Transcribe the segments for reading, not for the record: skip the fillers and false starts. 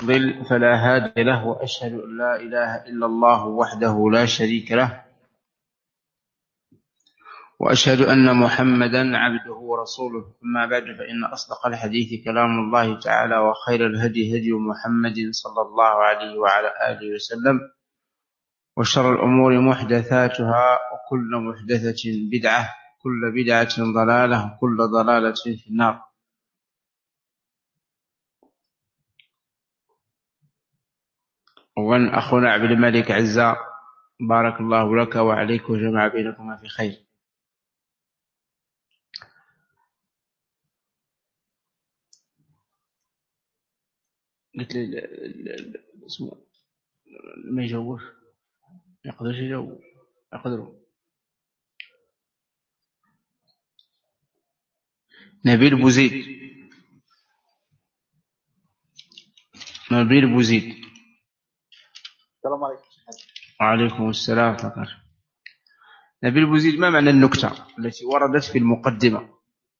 يضلل فلا هادي له، وأشهد أن لا إله إلا الله وحده لا شريك له، وأشهد أن محمدا عبده ورسوله. أما بعد، فإن أصدق الحديث كلام الله تعالى، وخير الهدي هدي محمد صلى الله عليه وعلى آله وسلم، وشر الأمور محدثاتها، وكل محدثة بدعة، كل بدعة ضلالة، وكل ضلالة في النار. وأن أخونا عبد الملك عزة، بارك الله لك وعليك وجمع بينكما في خير. قلت لي اسمه ما يجاوبش، ما يقدرش يجاوب، يقدروا. نبيل بوزيد، نبيل بوزيد. السلام عليكم. وعليكم السلام ورحمة الله. نبيل بوزيد، ما معنى النكتة التي وردت في المقدمة؟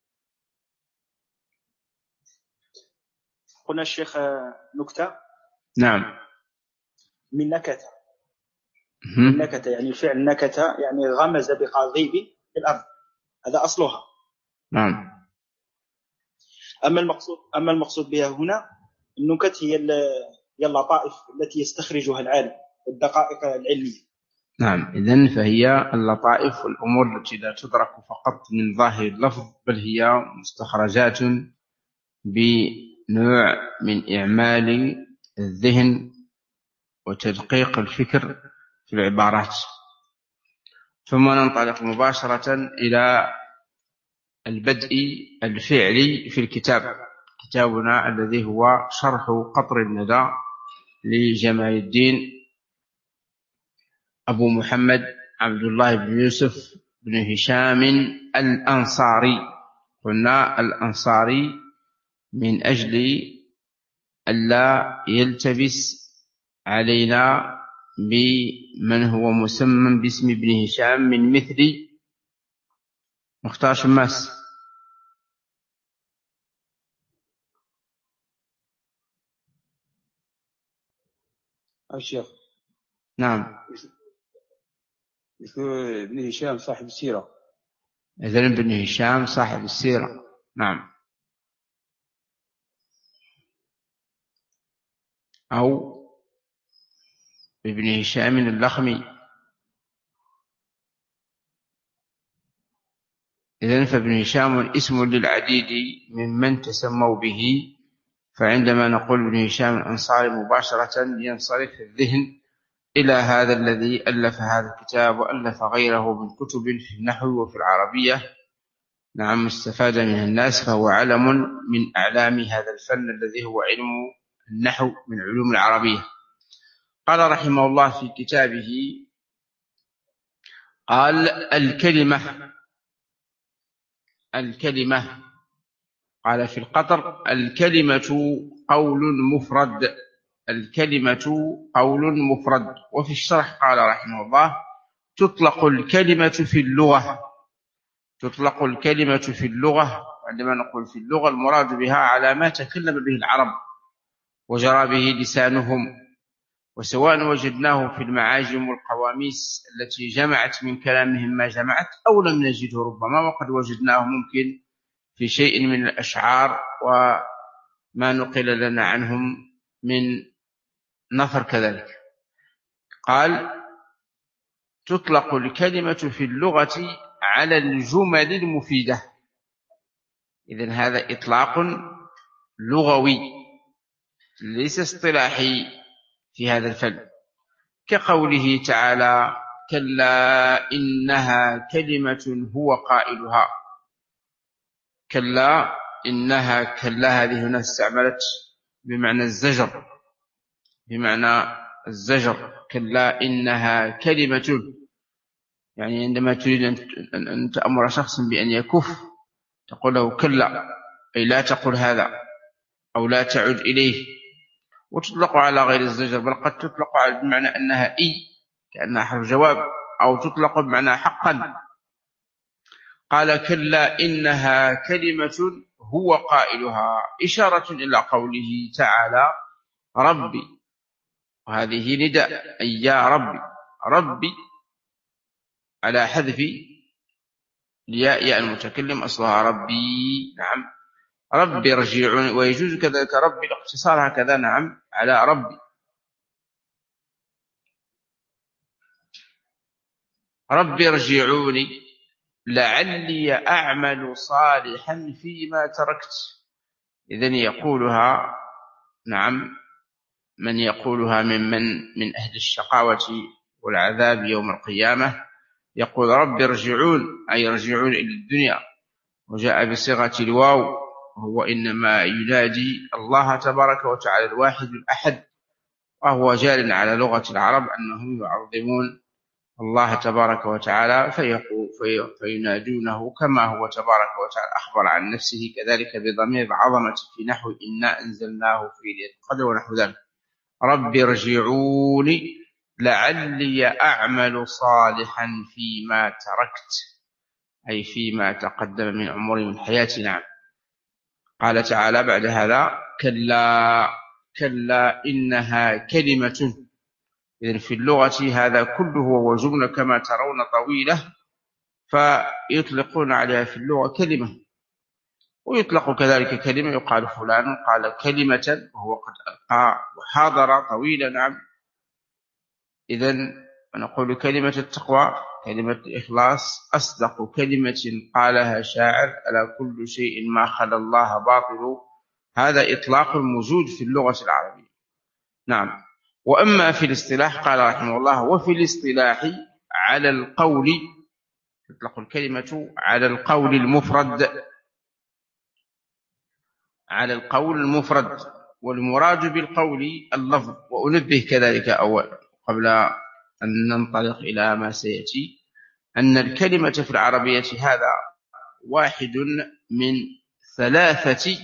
قلنا الشيخ نكتة. نعم. من نكتة، من نكتة يعني فعل نكتة، يعني غمز بقضيب في الأرض، هذا أصلها. نعم. أما المقصود بها هنا النكت هي اللطائف التي يستخرجها العالم، الدقائق العلمية. نعم، إذن فهي اللطائف والأمور التي لا تدرك فقط من ظاهر اللفظ، بل هي مستخرجات بنوع من إعمال الذهن وتدقيق الفكر في العبارات. ثم ننطلق مباشرة إلى البدء الفعلي في الكتاب، كتابنا الذي هو شرح قطر الندى لجمال الدين أبو محمد عبد الله بن يوسف بن هشام الأنصاري. قلنا الأنصاري من أجل ألا يلتبس علينا بمن هو مسمى باسم ابن هشام من مثل مختار شماس. الشيخ نعم. ابن هشام صاحب السيرة. إذن ابن هشام صاحب السيرة. نعم. أو ابن هشام اللخمي. إذن فابن هشام اسم للعديد ممن تسموا به، فعندما نقول ابن هشام الأنصاري مباشرة ينصرف الذهن إلى هذا الذي ألف هذا الكتاب وألف غيره من كتب في النحو وفي العربية. نعم، استفاد منها الناس، فهو علم من أعلام هذا الفن الذي هو علم النحو من علوم العربية. قال رحمه الله في كتابه، قال الكلمة قال في القطر: الكلمة قول مفرد، الكلمة قول مفرد. وفي الشرح قال رحمه الله: تطلق الكلمة في اللغة، تطلق الكلمة في اللغة. عندما نقول في اللغة المراد بها على ما تكلم به العرب وجرى به لسانهم، وسواء وجدناه في المعاجم والقواميس التي جمعت من كلامهم ما جمعت، أو لم نجده ربما، وقد وجدناه ممكن في شيء من الأشعار وما نقل لنا عنهم من نثر كذلك. قال: تطلق الكلمة في اللغة على الجمل المفيدة. إذن هذا إطلاق لغوي ليس اصطلاحي في هذا الفن، كقوله تعالى: كلا إنها كلمة هو قائلها. كلا إنها، كلا هذه هنا استعملت بمعنى الزجر، بمعنى الزجر. كلا إنها كلمة، يعني عندما تريد أن تأمر شخص بأن يكف تقول له كلا، أي لا تقل هذا أو لا تعد إليه. وتطلق على غير الزجر، بل قد تطلق بمعنى أنها كأنها حرف جواب، أو تطلق بمعنى حقا. قال: كلا إنها كلمة هو قائلها، إشارة إلى قوله تعالى: ربي، وهذه نداء أي يا ربي، ربي على حذف ياء المتكلم أصلها ربي. نعم ربي ارجعوني، ويجوز كذلك ربي الاقتصار هكذا. نعم على ربي، ربي ارجعوني لعلي أعمل صالحا فيما تركت. إذن يقولها نعم من يقولها من أهل الشقاوة والعذاب يوم القيامة، يقول ربي ارجعون، أي ارجعون إلى الدنيا، وجاء بصيغة الواو، وهو إنما ينادي الله تبارك وتعالى الواحد الأحد، وهو جار على لغة العرب أنهم يعظمون الله تبارك وتعالى فينادونه كما هو تبارك وتعالى أخبر عن نفسه كذلك بضمير العظمة في نحو إنا أنزلناه في ليلة القدر ونحو ذلك. رب ارجعوني لعلي أعمل صالحا فيما تركت، أي فيما تقدم من عمري من حياتي. نعم قال تعالى بعد هذا كلا كلا إنها كلمة. إذن في اللغة هذا كله هو جملة كما ترون طويلة، فيطلقون عليها في اللغة كلمة، ويطلق كذلك كلمة يقال فلان قال كلمة وهو قد ألقى وحاضر طويلة. نعم إذن نقول كلمة التقوى، كلمة الإخلاص، أصدق كلمة قالها شاعر ألا كل شيء ما خلا الله باطل. هذا إطلاق الموجود في اللغة العربية. نعم وأما في الاصطلاح قال رحمه الله وفي الاصطلاح على القول، تطلق الكلمة على القول المفرد، على القول المفرد، والمراد بالقول اللفظ. وأنبه كذلك أولا قبل أن ننطلق إلى ما سيأتي أن الكلمة في العربية هذا واحد من ثلاثة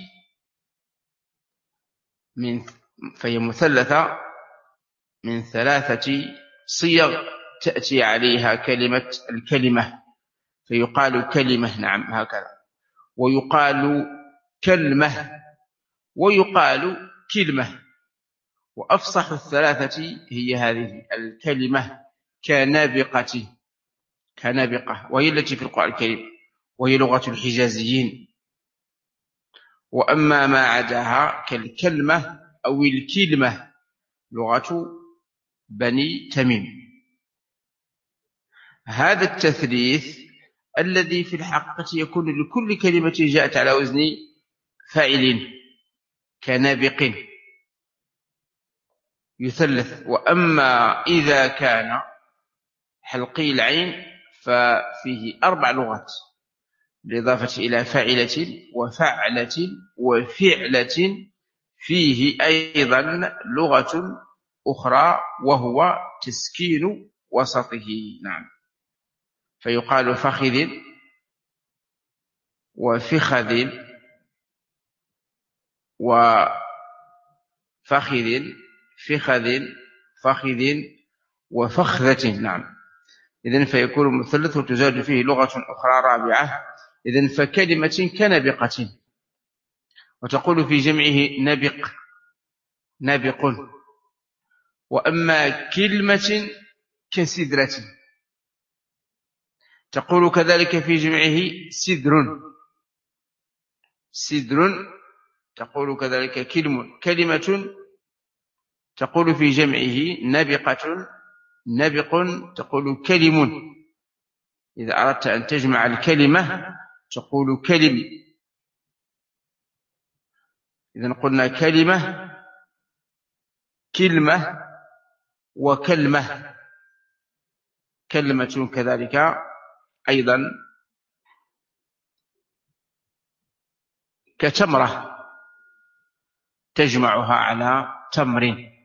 فهي مثلثة من ثلاثة صيغ تأتي عليها كلمة الكلمة، فيقال كلمة نعم هكذا، ويقال كلمة، ويقال كلمة. وأفصح الثلاثة هي هذه الكلمة كنابقة، كنابقة وهي التي في القرآن الكريم، وهي لغة الحجازيين. وأما ما عداها كالكلمة أو الكلمة لغة بني تميم. هذا التثليث الذي في الحقيقة يكون لكل كلمة جاءت على وزن فاعل كنابق يثلث. وأما إذا كان حلقي العين ففيه 4 لغات بالإضافة إلى فاعلة وفعلة وفعلة، فيه أيضا لغة أخرى وهو تسكين وسطه. نعم فيقال فخذ وفخذ وفخذ فخذ فخذ وفخذة. نعم إذن فيكون مثلث وتزاد فيه لغة أخرى رابعة. إذن فكلمة كنبقة، وتقول في جمعه نبق نبق. وأما كلمة كسدرة، تقول كذلك في جمعه سدر سدر، تقول كذلك كلمة، تقول في جمعه نبقة نبق، تقول كلم. إذا أردت أن تجمع الكلمة تقول كلم. إذن قلنا كلمة كلمة وكلمة. كلمة كذلك أيضا كتمرة تجمعها على تمر.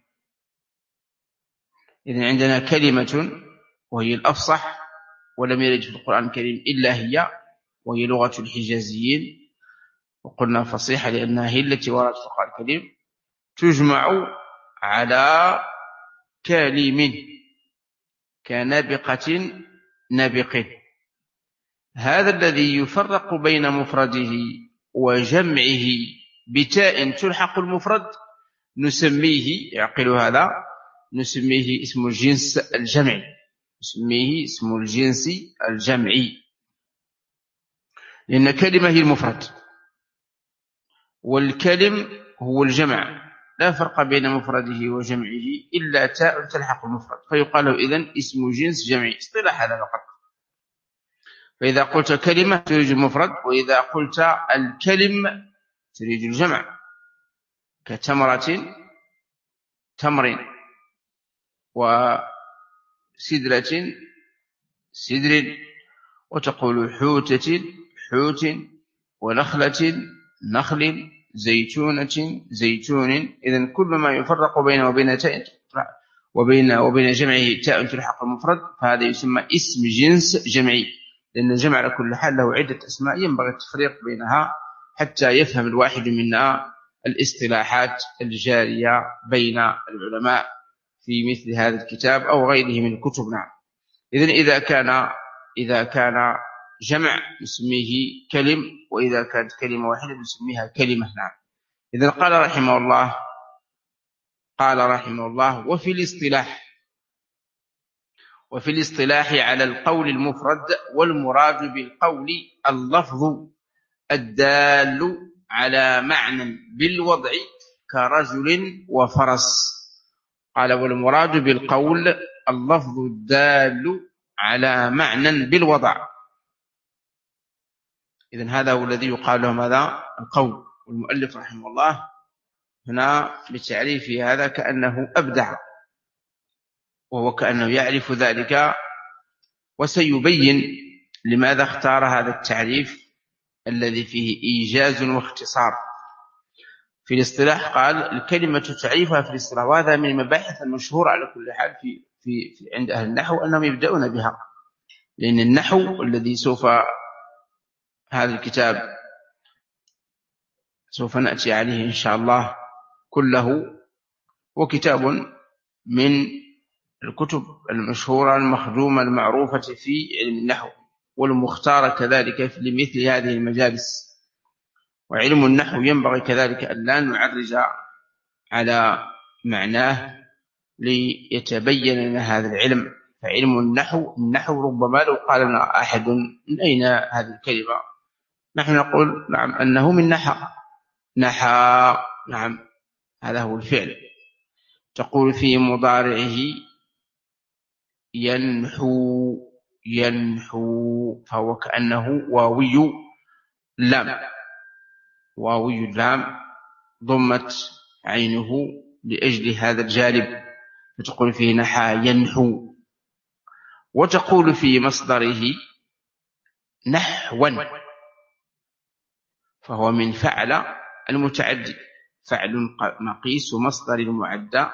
إذن عندنا كلمة وهي الأفصح ولم يرد في القرآن الكريم إلا هي، وهي لغة الحجازيين، وقلنا فصيحة لأنها هي التي وردت في القرآن الكريم، تجمع على كلم كنبقة نبق. هذا الذي يفرق بين مفرده وجمعه بتاء تلحق المفرد نسميه، يعقل هذا، نسميه اسم الجنس الجمعي، نسميه اسم الجنس الجمعي، لأن كلمة هي المفرد، والكلم هو الجمع، لا فرق بين مفرده وجمعه إلا تاء تلحق المفرد، فيقال له إذن اسم جنس جمعي، اصطلاح هذا فقط. فإذا قلت كلمة تريد المفرد، وإذا قلت الكلم تريد الجمع، كتمرة تمر، وسدرة سدر، وتقول حوتة حوت، ونخلة نخل، زيتونة زيتون. إذن كل ما يفرق بينه وبين تاء وبين جمعه تاء تلحق المفرد فهذا يسمى اسم جنس جمعي، لأن الجمع على كل حال له عدة أسماء ينبغي التفريق بينها حتى يفهم الواحد منا الاصطلاحات الجارية بين العلماء في مثل هذا الكتاب أو غيره من الكتب. نعم. إذن إذا كان جمع نسميه كلم، وإذا كانت كلمة واحدة نسميها كلمة. نعم. إذن قال رحمه الله وفي الاصطلاح على القول المفرد، والمراد بالقول اللفظ الدال على معنى بالوضع كرجل وفرس. قال والمراد بالقول اللفظ الدال على معنى بالوضع. إذن هذا هو الذي يقال له ماذا؟ القول. والمؤلف رحمه الله هنا بتعريف هذا كأنه أبدع، وهو كأنه يعرف ذلك، وسيبين لماذا اختار هذا التعريف الذي فيه إيجاز واختصار. في الاصطلاح قال الكلمة تعريفها في الاصطلاح، وهذا من المباحث المشهورة على كل حال في عند أهل النحو أنهم يبدأون بها، لأن النحو الذي هذا الكتاب سوف نأتي عليه إن شاء الله كله، وكتاب من الكتب المشهورة المخدومة المعروفة في علم النحو، والمختارة كذلك لمثل هذه المجالس. وعلم النحو ينبغي كذلك أن لا نعرج على معناه ليتبين لنا هذا العلم. فعلم النحو ربما لو قال لنا أحد من أين هذه الكلمة، نحن نقول نعم أنه من نحى. نعم هذا هو الفعل. تقول في مضارعه ينحو، فهو كأنه واوي اللام ضمت عينه لأجل هذا الجانب، فتقول فيه نحى ينحو. وتقول في مصدره نحوا، فهو من فعل المتعدي، فعل مقيس مصدر المعدى،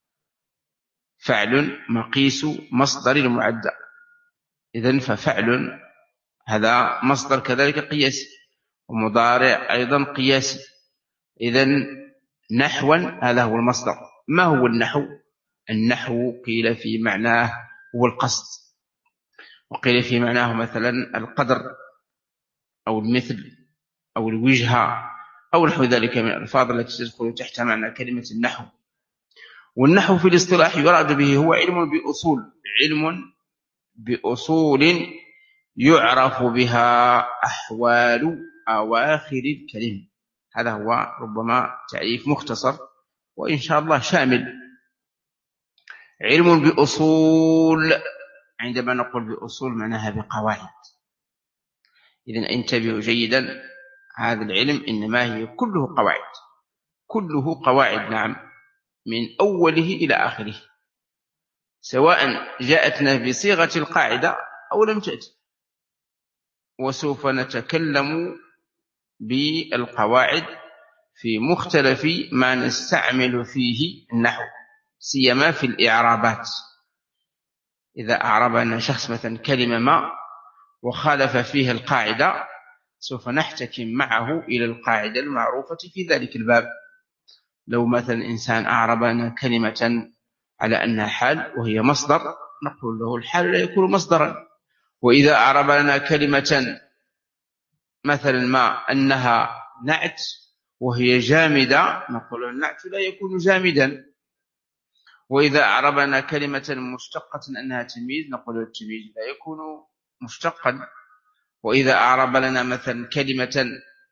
فعل مقيس مصدر المعدى. إذن ففعل هذا مصدر كذلك قياسي، ومضارع أيضا قياسي. إذن نحوا هذا هو المصدر. ما هو النحو؟ النحو قيل في معناه هو القصد، وقيل في معناه مثلا القدر أو المثل أو الوجهة أو نحو ذلك من الألفاظ التي تدخل تحت معنى كلمة النحو. والنحو في الاصطلاح يراد به هو علم بأصول يعرف بها أحوال أواخر الكلم. هذا هو ربما تعريف مختصر وإن شاء الله شامل. علم بأصول، عندما نقول بأصول معناها بقواعد. إذن انتبهوا جيدا، هذا العلم إنما هي كله قواعد. نعم، من أوله إلى آخره، سواء جاءتنا بصيغة القاعدة أو لم تأتي. وسوف نتكلم بالقواعد في مختلف ما نستعمل فيه النحو، سيما في الإعرابات. إذا أعربنا شخص مثلا كلمة ما وخالف فيها القاعدة، سوف نحتكم معه إلى القاعدة المعروفة في ذلك الباب. لو مثلا إنسان أعربنا كلمة على أنها حال وهي مصدر، نقول له الحال لا يكون مصدرا. وإذا أعربنا كلمة مثلا ما أنها نعت وهي جامدة نقول النعت لا يكون جامدا. وإذا أعربنا كلمة مشتقة أنها تمييز نقول التمييز لا يكون مشتقا. وإذا أعرب لنا مثلا كلمة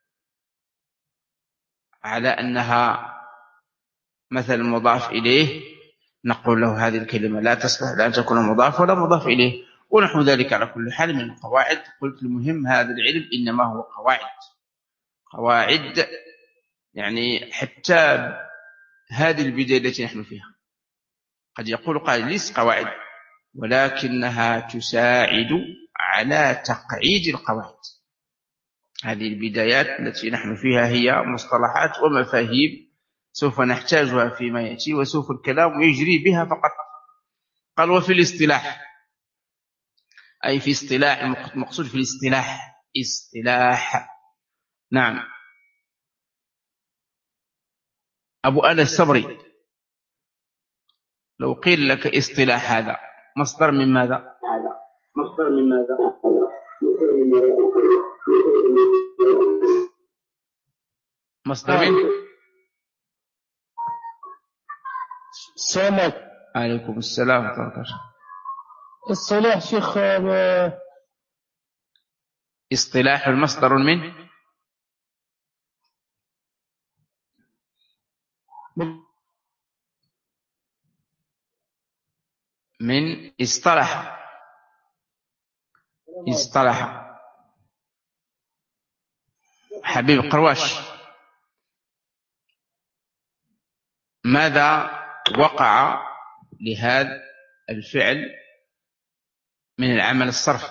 على أنها مثلا مضاف إليه نقول له هذه الكلمة لا تصلح لا تكون مضاف ولا مضاف إليه، ونحو ذلك. على كل حال من القواعد. قلت المهم هذا العلم إنما هو قواعد يعني حتى هذه البداية التي نحن فيها قد يقول قائل ليس قواعد، ولكنها تساعد على تقعيد القواعد. هذه البدايات التي نحن فيها هي مصطلحات ومفاهيم سوف نحتاجها فيما يأتي، وسوف الكلام يجري بها فقط. قال وفي الاصطلاح، أي في اصطلاح، المقصود في الاصطلاح اصطلاح. نعم. أبو أنس الصبري، لو قيل لك اصطلاح هذا مصدر من ماذا؟ مصدر من السلام عليكم السلام ورحمة الله وبركاته. الصلاح شيخ اصطلاح المصدر من اصطلح. حبيب قرواش، ماذا وقع لهذا الفعل من العمل الصرف؟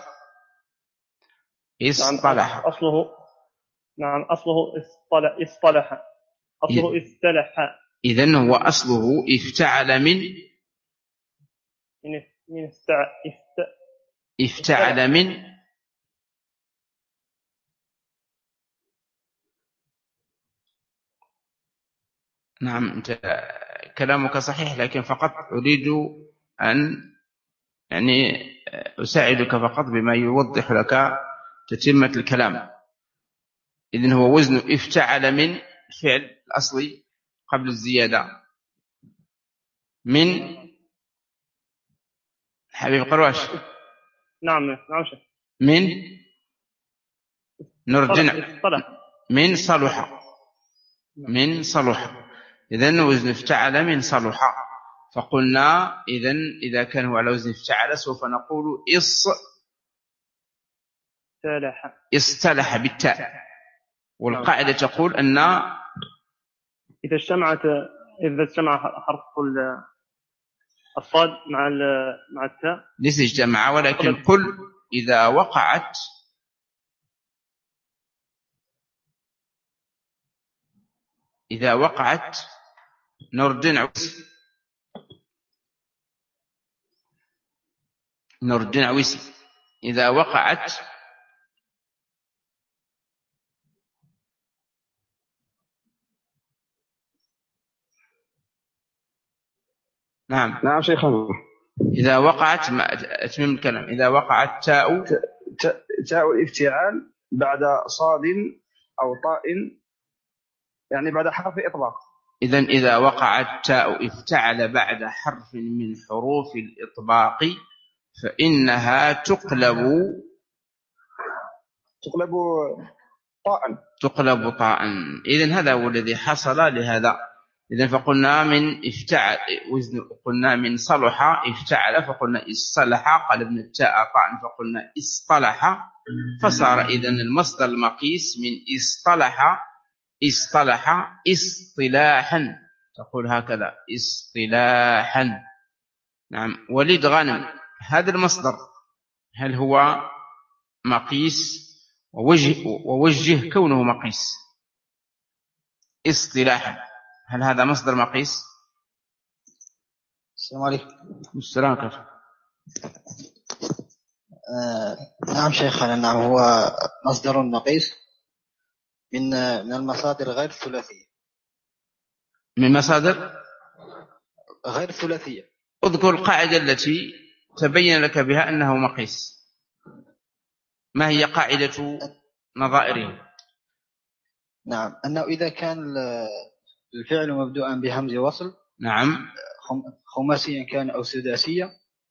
اصطلح. أصله اصطلح. أصله استلح. إذن هو أصله افتعل افتعل من. نعم أنت كلامك صحيح، لكن فقط أريد أن يعني أساعدك فقط بما يوضح لك تتمة الكلام. إذن هو وزن افتعل من فعل الأصلي قبل الزيادة من حبيب قرواش. نعم شيخ. من نرجع من صلح. إذن وزن افتعل من صلح. فقلنا إذن إذا كان هو على وزن افتعل سوف نقول استلح بالتاء. والقاعدة تقول أن إذا اجتمع حرف الصاد مع التاء ليس اجتمع، ولكن قل إذا وقعت نردن عويسي إذا وقعت نعم شيخنا. إذا وقعت أتمم الكلام. إذا وقعت تاء الافتعال بعد صاد أو طاء، يعني بعد حرف إطلاق. إذن إذا وقعت تاء افتعل بعد حرف من حروف الإطباق فإنها تقلب طاء. إذن هذا هو الذي حصل لهذا. إذن فقلنا من افتعل قلنا من صلح افتعل فقلنا اصطلح، قلبنا التاء طاء فقلنا اصطلح، فصار إذن المصدر المقيس من اصطلح اصطلاحا. تقول هكذا اصطلاحا. نعم. وليد غانم، هذا المصدر هل هو مقيس؟ ووجه كونه مقيس اصطلاحا، هل هذا مصدر مقيس؟ السلام عليكم. السلام عليكم. نعم شيخنا، نعم هو مصدر مقيس من المصادر غير الثلاثية. من مصادر غير الثلاثية. اذكر القاعدة التي تبين لك بها أنه مقيس. ما هي قاعدة نظائره؟ نعم، أنه إذا كان الفعل مبدوءا بهمز وصل، نعم، خماسيا كان أو سداسيا،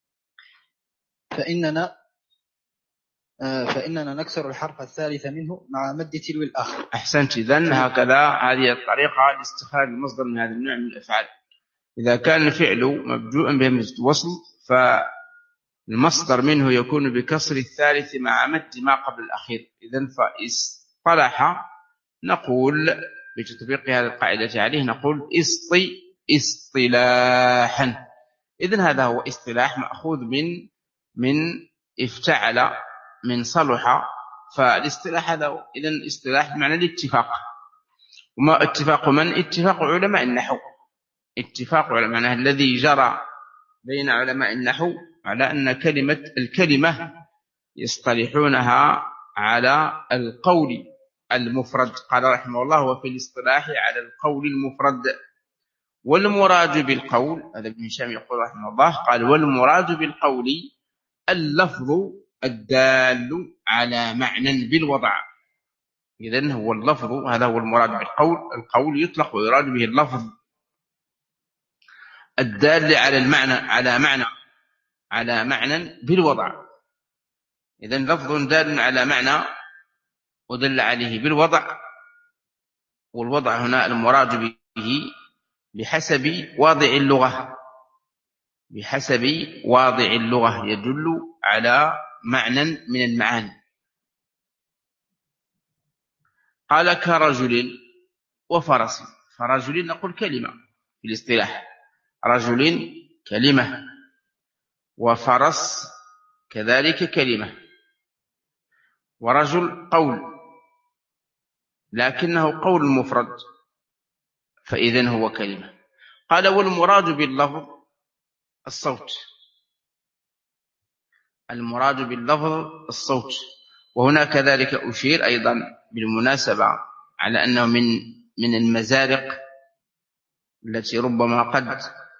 فإننا نكسر الحرف الثالث منه مع مد تلو الآخر. أحسنت. إذن هكذا هذه الطريقة لاستخراج المصدر من هذا النوع من الأفعال. إذا كان الفعل مبدوءا بهمزة وصل فالمصدر منه يكون بكسر الثالث مع مد ما قبل الأخير. إذن فاصطلح نقول بتطبيق هذه القاعدة عليه نقول اصطلاحا. إذن هذا هو اصطلاح مأخوذ من افتعل من صلح. فالاصطلاح هذا إذن اصطلاح بمعنى الاتفاق. وما اتفاق من؟ اتفاق علماء النحو. اتفاق علماء الذي جرى بين علماء النحو على أن الكلمة يصطلحونها على القول المفرد. قال رحمه الله وفي الاصطلاح على القول المفرد. والمراد بالقول، هذا ابن هشام يقول رحمه الله، قال والمراد بالقول اللفظ الدال على معنى بالوضع. إذن هو اللفظ، هذا هو المراد بالقول. القول يطلق ويراد به اللفظ الدال على المعنى على معنى بالوضع. إذن لفظ دال على معنى ودل عليه بالوضع. والوضع هنا المراد به بحسب واضع اللغة، يدل على معنى من المعاني. قال كرجل وفرس. فرجل نقول كلمة في الاصطلاح، رجل كلمة، وفرس كذلك كلمة، ورجل قول لكنه قول مفرد فإذن هو كلمة. قال والمراد باللفظ الصوت. المراد باللفظ الصوت. وهنا كذلك أشير أيضا بالمناسبة على أنه من المزارق التي ربما قد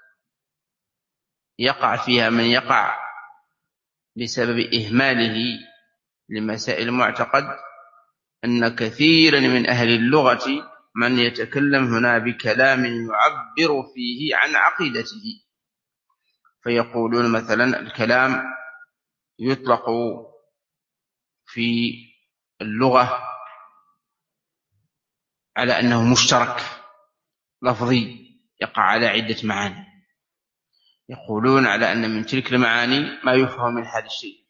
يقع فيها من يقع بسبب إهماله لمسائل المعتقد، أن كثيرا من أهل اللغة من يتكلم هنا بكلام يعبر فيه عن عقيدته. فيقولون مثلا الكلام يطلق في اللغة على أنه مشترك لفظي يقع على عدة معاني. يقولون على أن من تلك المعاني ما يفهم من هذا الشيء.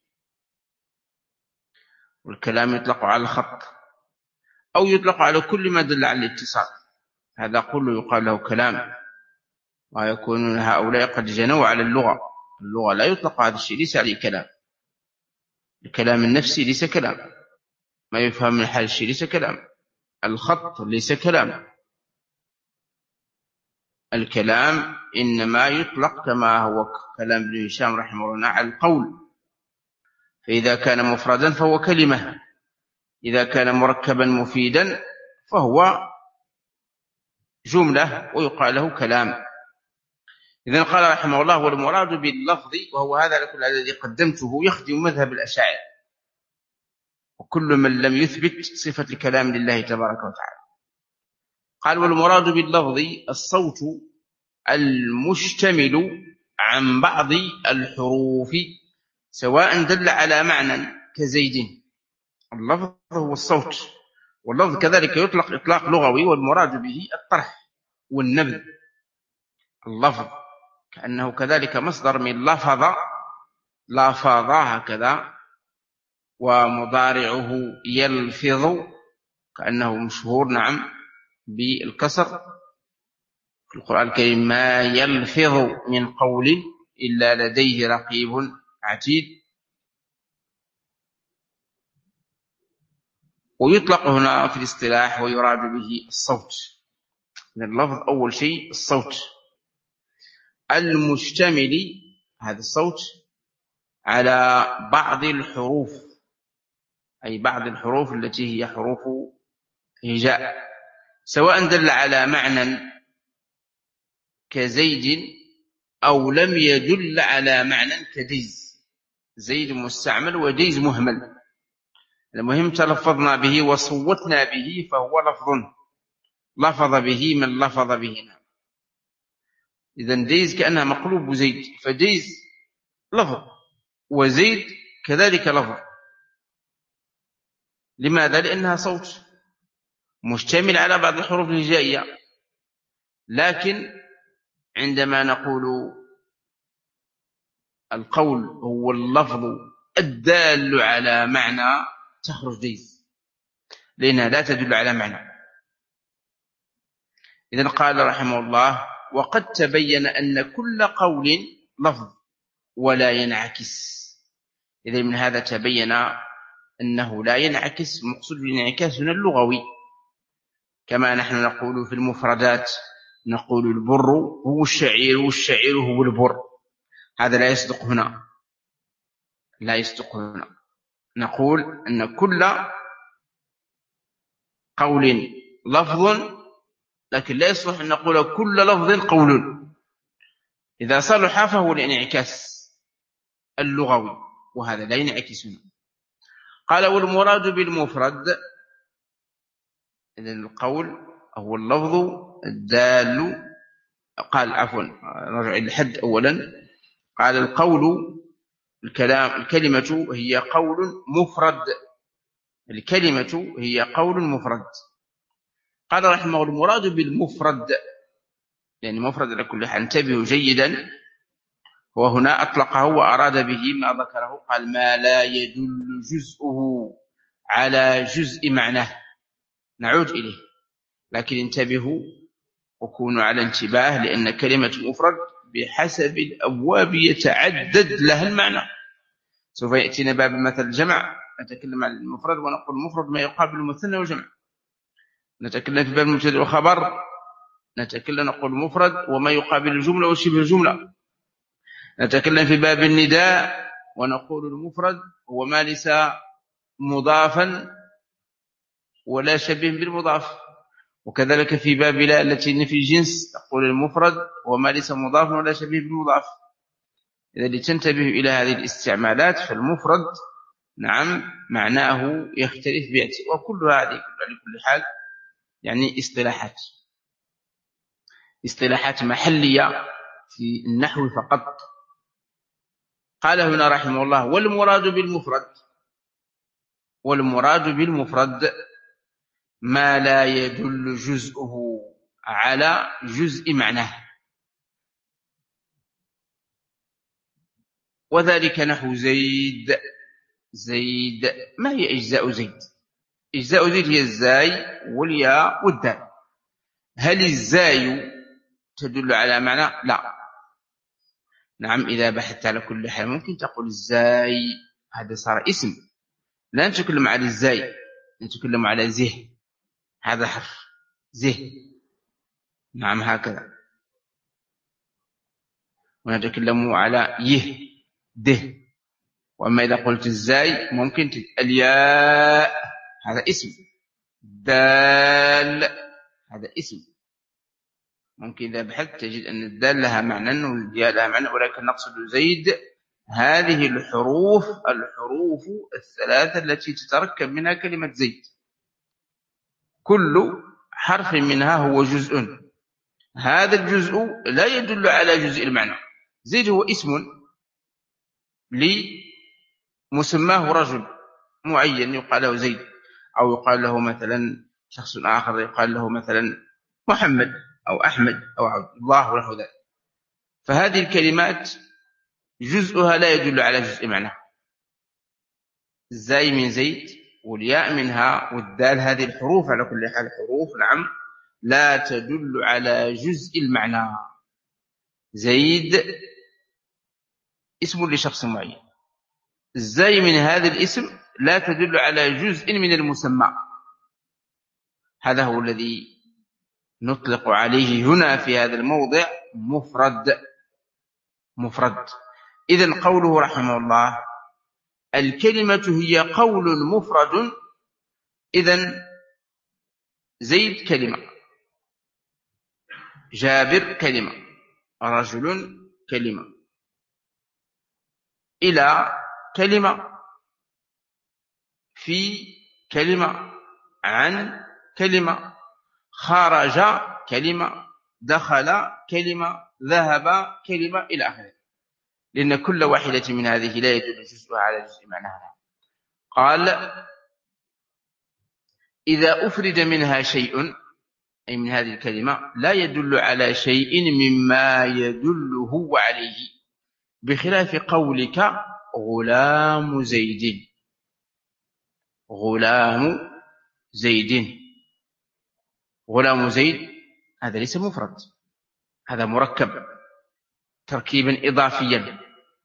والكلام يطلق على الخط أو يطلق على كل ما دل على الاتصال، هذا كله يقال له كلام. ويكون هؤلاء قد جنوا على اللغة لا يطلق هذا الشيء، ليس عليه كلام. الكلام النفسي ليس كلام، ما يفهم من هذا الشيء ليس كلام. الخط ليس كلام. الكلام إنما يطلق كما هو كلام ابن هشام رحمه الله على القول. فإذا كان مفردا فهو كلمة، إذا كان مركبا مفيدا فهو جملة ويقال له كلام. إذن قال رحمه الله والمراد باللفظ، وهو هذا الذي قدمته يخدم مذهب الأشاعرة وكل من لم يثبت صفة الكلام لله تبارك وتعالى. قال والمراد باللفظ الصوت المشتمل عن بعض الحروف سواء دل على معنى كزيد. اللفظ هو الصوت، واللفظ كذلك يطلق إطلاق لغوي، والمراد به الطرح والنبذ. اللفظ كأنه كذلك مصدر من لفظ هكذا، ومضارعه يلفظ كأنه مشهور نعم بالكسر في القرآن الكريم، ما يلفظ من قول إلا لديه رقيب عتيد. ويطلق هنا في الاصطلاح ويراد به الصوت. اللفظ أول شيء الصوت المشتمل، هذا الصوت على بعض الحروف، أي بعض الحروف التي هي حروف هجاء، سواء دل على معنى كزيد أو لم يدل على معنى كديز. زيد مستعمل وديز مهمل. المهم تلفظنا به وصوتنا به فهو لفظ به من لفظ به. إذن ديز كأنها مقلوب زيد، فديز لفظ وزيد كذلك لفظ. لماذا؟ لأنها صوت مشتمل على بعض الحروف الهجائية، لكن عندما نقول القول هو اللفظ الدال على معنى تخرج ديز، لأنها لا تدل على معنى. إذن قال رحمه الله: وقد تبين أن كل قول لفظ ولا ينعكس. إذن من هذا تبين أنه لا ينعكس، مقصود بالانعكاس هنا اللغوي، كما نحن نقول في المفردات، نقول البر هو الشعير والشعير هو البر، هذا لا يصدق هنا، لا يصدق هنا. نقول أن كل قول لفظ، لكن لا يصلح أن نقول كل لفظ قول. إذا صلح فهو الانعكاس اللغوي، وهذا لا ينعكس هنا. قال: والمراد بالمفرد، إذن القول هو اللفظ الدال. قال عفوا نرجع إلى الحد أولا. قال: القول الكلمة هي قول مفرد، الكلمة هي قول مفرد. قال رحمه: المراد بالمفرد، يعني مفرد على كل حال، انتبهوا جيدا، وهنا أطلقه وأراد به ما ذكره، قال: ما لا يدل جزءه على جزء معناه. نعود إليه، لكن انتبهوا وكونوا على انتباه، لأن كلمة مفرد بحسب الأبواب يتعدد لها المعنى. سوف يأتينا باب مثل الجمع، نتكلم عن المفرد ونقول المفرد ما يقابل المثنى والجمع. نتكلم في باب المبتدأ والخبر، نتكلم نقول مفرد وما يقابل الجملة وشبه الجملة. نتكلم في باب النداء ونقول المفرد هو ما ليس مضافا ولا شبيه بالمضاف. وكذلك في باب لا التي في الجنس تقول المفرد وما ليس مضافا ولا شبيه بالمضاف. إذا لتنتبه إلى هذه الاستعمالات، فالمفرد نعم معناه يختلف بيأتي، وكل هذه على كل حال يعني اصطلاحات محلية في النحو فقط. قال هنا رحمه الله: والمراد بالمفرد ما لا يدل جزءه على جزء معناه، وذلك نحو زيد. ما هي أجزاء زيد؟ أجزاء زيد هي الزاي والياء والدال. هل الزاي تدل على معنى؟ لا. نعم، إذا بحثت على كل حال ممكن تقول الزاي، هذا صار اسم، لا نتكلم على الزاي، نتكلم على زه، هذا حرف زه، نعم هكذا. ونتكلم على يه ده. وأما إذا قلت الزاي ممكن الياء، هذا اسم، دال هذا اسم. ممكن إذا بحثت تجد أن الدال لها معنى والياء لها معنى، ولكن نقصد زيد هذه الحروف الثلاثة التي تتركب منها كلمة زيد، كل حرف منها هو جزء، هذا الجزء لا يدل على جزء المعنى. زيد هو اسم لمسماه رجل معين يقال له زيد، أو يقال له مثلا شخص آخر يقال له مثلا محمد أو أحمد أو عبد الله ونحو ذلك. فهذه الكلمات جزءها لا يدل على جزء معنى. الزاي من زيد والياء منها والدال، هذه الحروف على كل حال حروف نعم لا تدل على جزء المعنى. زيد اسم لشخص معين، الزاي من هذا الاسم لا تدل على جزء من المسمى. هذا هو الذي نطلق عليه هنا في هذا الموضع مفرد. إذن قوله رحمه الله: الكلمة هي قول مفرد. إذن زيد كلمة، جابر كلمة، رجل كلمة، إلى كلمة، في كلمة، عن كلمة، خرج كلمة، دخل كلمة، ذهب كلمة، إلى آخره، لأن كل واحدة من هذه لا يدل جزءها على جزء معناها. قال: إذا أفرد منها شيء، أي من هذه الكلمة، لا يدل على شيء مما يدل هو عليه، بخلاف قولك غلام زيد. غلام زيد، غلام زيد، هذا ليس مفرد، هذا مركب تركيبا إضافيا.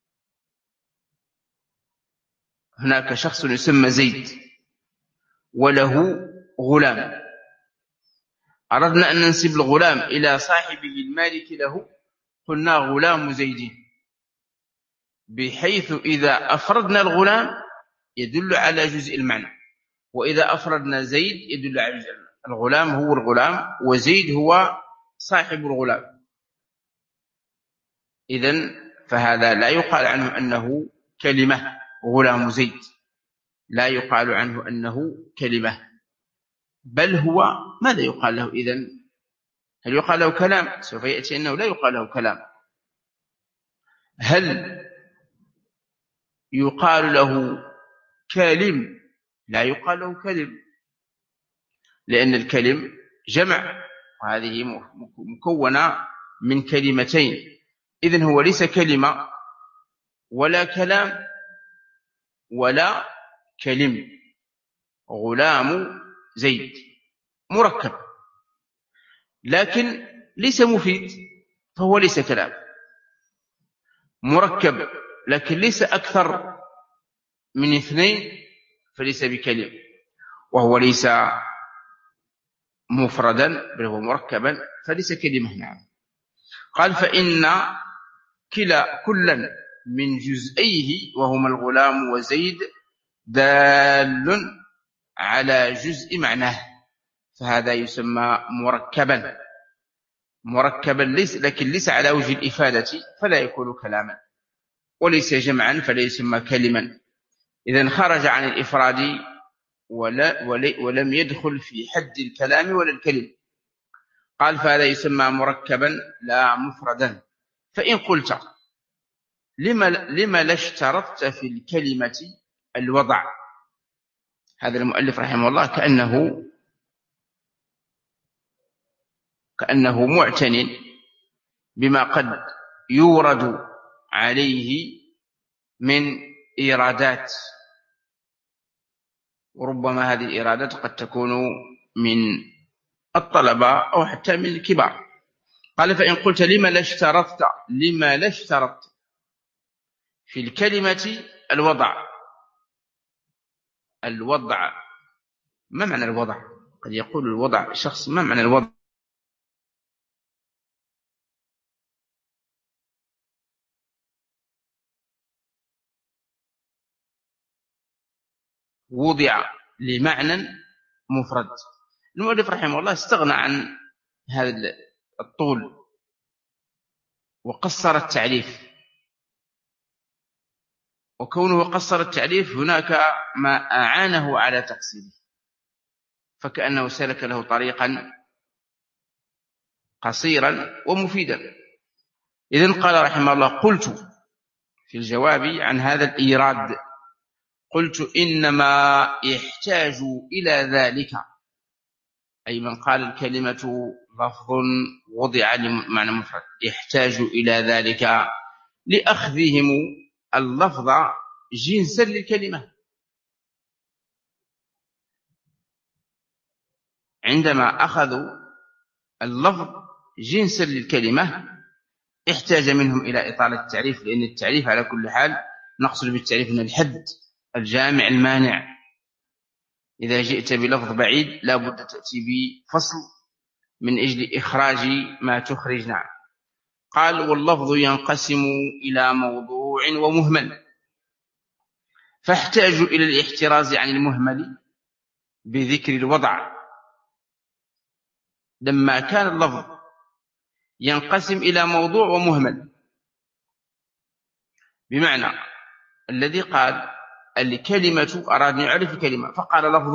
هناك شخص يسمى زيد وله غلام، أردنا أن ننسب الغلام إلى صاحبه المالك له، قلنا غلام زيد، بحيث إذا أفردنا الغلام يدل على جزء المعنى، وإذا أفردنا زيد يدل على جزء المعنى. الغلام هو الغلام، وزيد هو صاحب الغلام. إذن فهذا لا يقال عنه أنه كلمة، غلام زيد لا يقال عنه أنه كلمة، بل هو ماذا يقال له إذن؟ هل يقال له كلام؟ سوف يأتي أنه لا يقال له كلام. هل يقال له كلم؟ لا يقال له كلم، لأن الكلم جمع، وهذه مكونة من كلمتين. إذن هو ليس كلمة ولا كلام ولا كلم. غلام زيد مركب، لكن ليس مفيد، فهو ليس كلام. مركب لكن ليس أكثر من اثنين، فليس بكلم. وهو ليس مفردا بل هو مركبا، فليس كلمة. نعم. قال: فإن كلا من جزئيه وهما الغلام وزيد دال على جزء معناه، فهذا يسمى مركبا. مركبا لكن ليس على وجه الإفادة، فلا يكون كلاما، وليس جمعا فلا يسمى كلما. إذن خرج عن الإفراد ولم يدخل في حد الكلام ولا الكلم. قال: فهذا يسمى مركبا لا مفردا. فإن قلت لما لا اشترطت في الكلمة الوضع؟ هذا المؤلف رحمه الله كأنه معتن بما قد يورد عليه من إيرادات، وربما هذه الإيرادات قد تكون من الطلبة أو حتى من الكبار. قال: فإن قلت لما لا اشترطت في الكلمة الوضع. ما معنى الوضع؟ قد يقول الوضع شخص، ما معنى الوضع؟ وضع لمعنى مفرد. المؤلف رحمه الله استغنى عن هذا الطول وقصر التعريف، وكونه قصر التعريف هناك ما أعانه على تقصيره، فكأنه سلك له طريقا قصيرا ومفيدا. إذن قال رحمه الله: قلت في الجواب عن هذا الإيراد، قلت إنما يحتاج إلى ذلك، أي من قال الكلمة لفظ وضع لمعنى مفرد، يحتاج إلى ذلك لأخذهم اللفظ جنسا للكلمة. عندما أخذوا اللفظ جنسا للكلمة احتاج منهم إلى إطالة التعريف، لأن التعريف على كل حال نقصد بالتعريف من الحد الجامع المانع. إذا جئت بلفظ بعيد لا بد تأتي بفصل من أجل إخراج ما تخرج. نعم. قال: واللفظ ينقسم إلى موضوع ومهمل، فاحتاج إلى الاحتراز عن المهمل بذكر الوضع. لما كان اللفظ ينقسم إلى موضوع ومهمل، بمعنى الذي قال الكلمة أراد أن يعرف الكلمة فقال لفظ.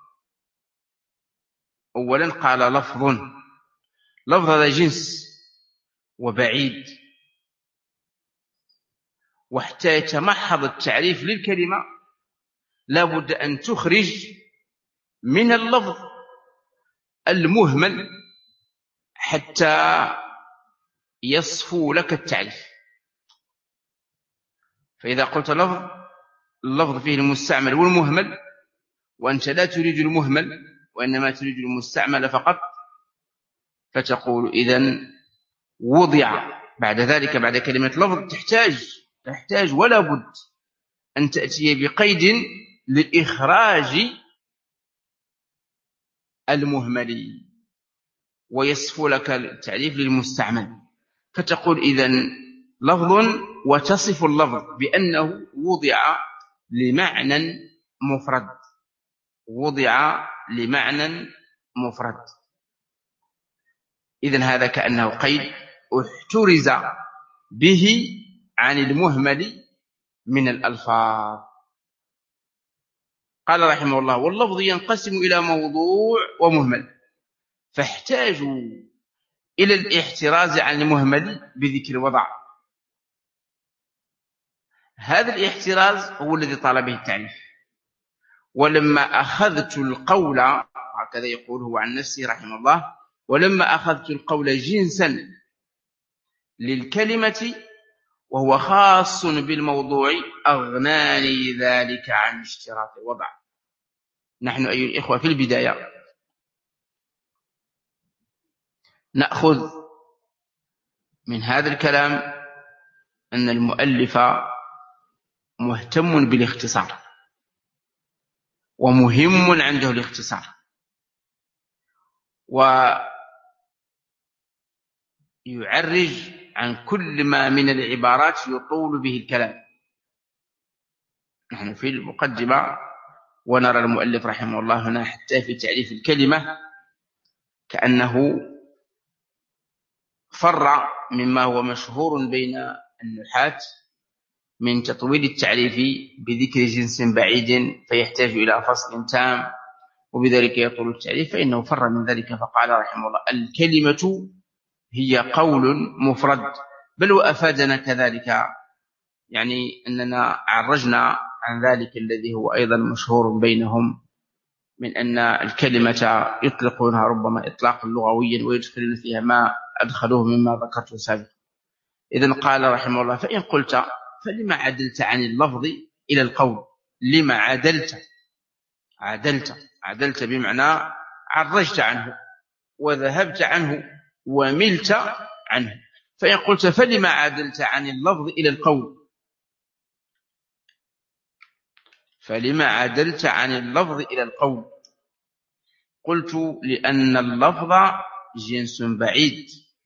أولا قال لفظ، لفظ هذا جنس وبعيد، وحتى يتمحض التعريف للكلمة لا بد أن تخرج من اللفظ المهمل حتى يصفو لك التعريف. فإذا قلت لفظ، اللفظ فيه المستعمل والمهمل، وأنت لا تريد المهمل وإنما تريد المستعمل فقط، فتقول إذن وضع. بعد ذلك بعد كلمة لفظ تحتاج ولا بد أن تأتي بقيد لإخراج المهمل ويصفو لك التعريف للمستعمل، فتقول إذن لفظ وتصف اللفظ بأنه وضع لمعنى مفرد، وضع لمعنى مفرد. إذن هذا كأنه قيد احترز به عن المهمل من الألفاظ. قال رحمه الله: واللفظ ينقسم إلى موضوع ومهمل، فاحتاجوا إلى الاحتراز عن المهمل بذكر وضع. هذا الاحتراز هو الذي طال به التعريف. ولما أخذت القول، هكذا يقول هو عن نفسه رحمه الله، ولما أخذت القول جنسا للكلمة وهو خاص بالموضوع أغناني ذلك عن اشتراط الوضع. نحن أيها الإخوة في البداية نأخذ من هذا الكلام أن المؤلف مهتم بالاختصار، ومهم عنده الاختصار، ويعرج عن كل ما من العبارات يطول به الكلام. نحن في المقدمة ونرى المؤلف رحمه الله هنا حتى في تعريف الكلمة كأنه فر مما هو مشهور بين النحاة من تطويل التعريف بذكر جنس بعيد فيحتاج إلى فصل تام وبذلك يطول التعريف، فإنه فر من ذلك فقال رحمه الله: الكلمة هي قول مفرد. بل وأفادنا كذلك، يعني أننا عرجنا عن ذلك الذي هو أيضا مشهور بينهم من أن الكلمة يطلقونها ربما إطلاقا لغويا ويدخلون فيها ما أدخلوه مما ذكرته سابقا. إذن قال رحمه الله: فإن قلت فلما عدلت عن اللفظ إلى القول؟ لما عدلت بمعنى عرجت عنه وذهبت عنه وملت عنه. فإن قلت فلما عدلت عن اللفظ إلى القول؟ فلما عدلت عن اللفظ إلى القول؟ قلت: لأن اللفظ جنس بعيد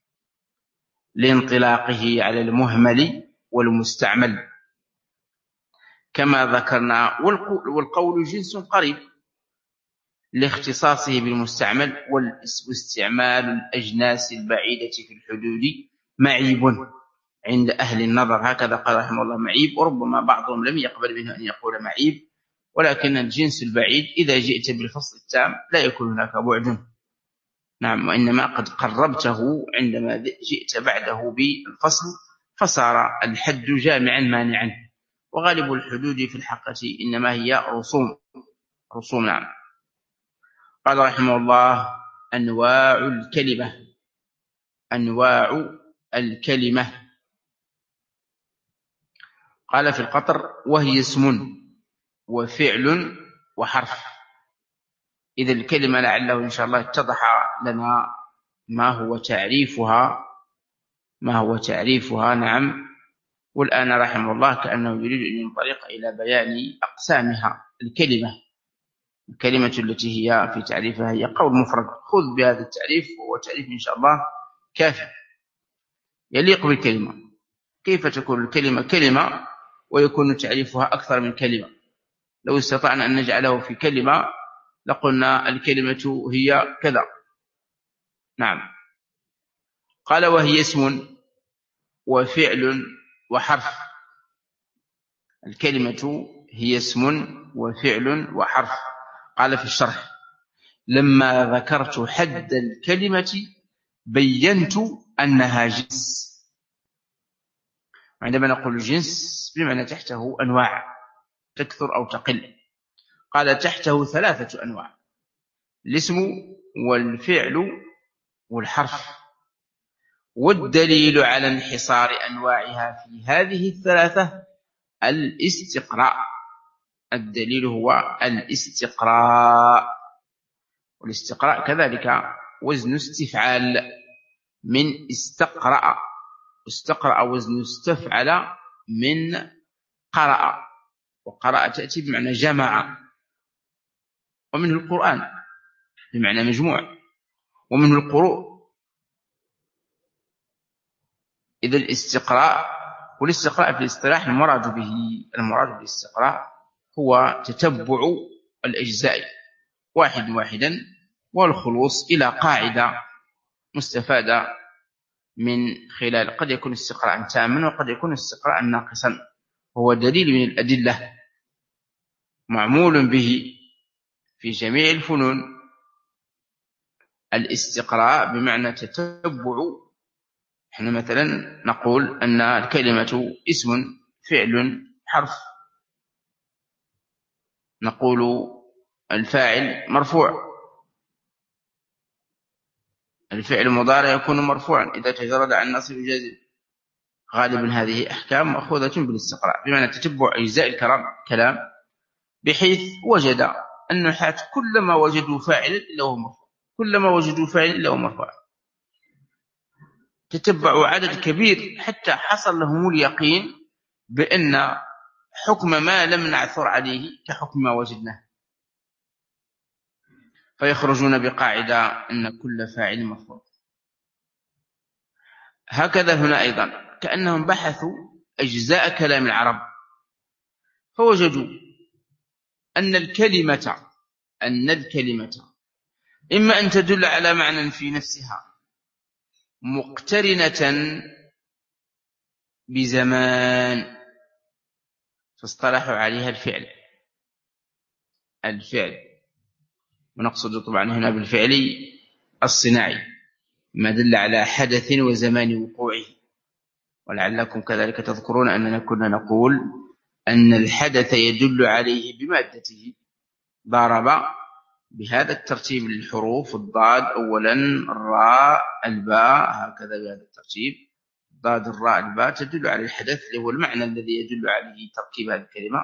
لانطلاقه على المهمل والمستعمل كما ذكرنا، والقول جنس قريب لاختصاصه بالمستعمل، واستعمال الأجناس البعيدة في الحدود معيب عند أهل النظر. هكذا قال رحمه الله: معيب. وربما بعضهم لم يقبل منه أن يقول معيب، ولكن الجنس البعيد إذا جئت بالفصل التام لا يكون هناك بعد، نعم، وإنما قد قربته عندما جئت بعده بالفصل فصار الحد جامعا مانعا. وغالب الحدود في الحقيقة إنما هي رسوم. نعم. قال رحمه الله: أنواع الكلمة. قال في القطر: وهي اسم وفعل وحرف. إذا الكلمة لعله إن شاء الله اتضح لنا ما هو تعريفها. نعم. والآن رحمه الله كأنه يريد أن ينطلق إلى بيان أقسامها. الكلمة التي هي في تعريفها هي قول مفرد. خذ بهذا التعريف، وهو تعريف إن شاء الله كافي يليق بالكلمة. كيف تكون الكلمة كلمة ويكون تعريفها أكثر من كلمة؟ لو استطعنا أن نجعله في كلمة لقلنا الكلمة هي كذا. نعم. قال: وهي اسم وفعل وحرف. الكلمة هي اسم وفعل وحرف. قال في الشرح: لما ذكرت حد الكلمة بينت أنها جنس. عندما نقول جنس بمعنى تحته أنواع تكثر أو تقل. قال تحته 3 أنواع: الاسم والفعل والحرف. والدليل على انحصار أنواعها في هذه 3 الاستقراء. الدليل هو الاستقراء. والاستقراء كذلك وزن استفعال من استقرأ. استقرأ وزن استفعل من قرأ. وقرأ تأتي بمعنى جمع. ومنه القرآن بمعنى مجموع، ومنه القروء. إذا الاستقراء، والاستقراء في الاصطلاح المراد بالاستقراء هو تتبع الأجزاء واحدا والخلوص إلى قاعدة مستفادة من خلال. قد يكون استقراء تاما وقد يكون استقراء ناقصا. هو دليل من الأدلة معمول به في جميع الفنون. الاستقراء بمعنى تتبع. احنا مثلا نقول أن الكلمة اسم فعل حرف. نقول الفاعل مرفوع، الفعل المضارع يكون مرفوعا إذا تجرد عن نصب جازم. غالبا هذه أحكام مأخوذة بالاستقراء بمعنى تتبع أجزاء الكلام، بحيث وجد النحاة كلما وجدوا فاعلا إلا هو مرفوع، كلما وجدوا فاعلا إلا هو مرفوع. تتبعوا عدد كبير حتى حصل لهم اليقين بأن حكم ما لم نعثر عليه كحكم ما وجدناه، فيخرجون بقاعدة أن كل فاعل مرفوع. هكذا هنا أيضا كأنهم بحثوا أجزاء كلام العرب فوجدوا أن الكلمة إما أن تدل على معنى في نفسها مقترنة بزمان، فاصطلحوا عليها الفعل. ونقصد طبعا هنا بالفعل الصناعي ما دل على حدث وزمان وقوعه. ولعلكم كذلك تذكرون أننا كنا نقول أن الحدث يدل عليه بمادته. ضرب بهذا الترتيب للحروف: الضاد أولا، الراء، الباء، هكذا بهذا الترتيب: ضاد الراء الباء تدل على الحدث اللي هو المعنى الذي يدل عليه تركيب هذه الكلمة.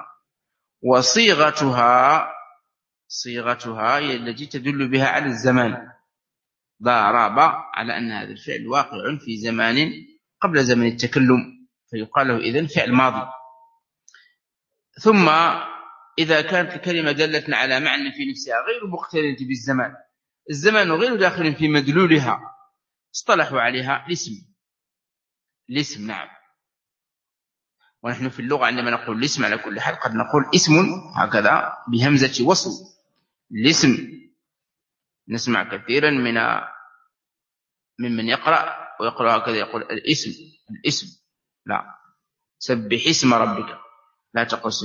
وصيغتها هي التي تدل بها على الزمان. ضرب على أن هذا الفعل واقع في زمان قبل زمن التكلم، فيقال له إذن فعل ماضي. ثم إذا كانت الكلمة دلت على معنى في نفسها غير مقترنة بالزمان، الزمان غير داخل في مدلولها، اصطلحوا عليها الاسم. نعم. ونحن في اللغة عندما نقول الاسم على كل حال قد نقول اسم هكذا بهمزة وصل. الاسم نسمع كثيرا ممن يقرأ ويقرأ هكذا يقول الاسم. لا، سبح اسم ربك، لا تقل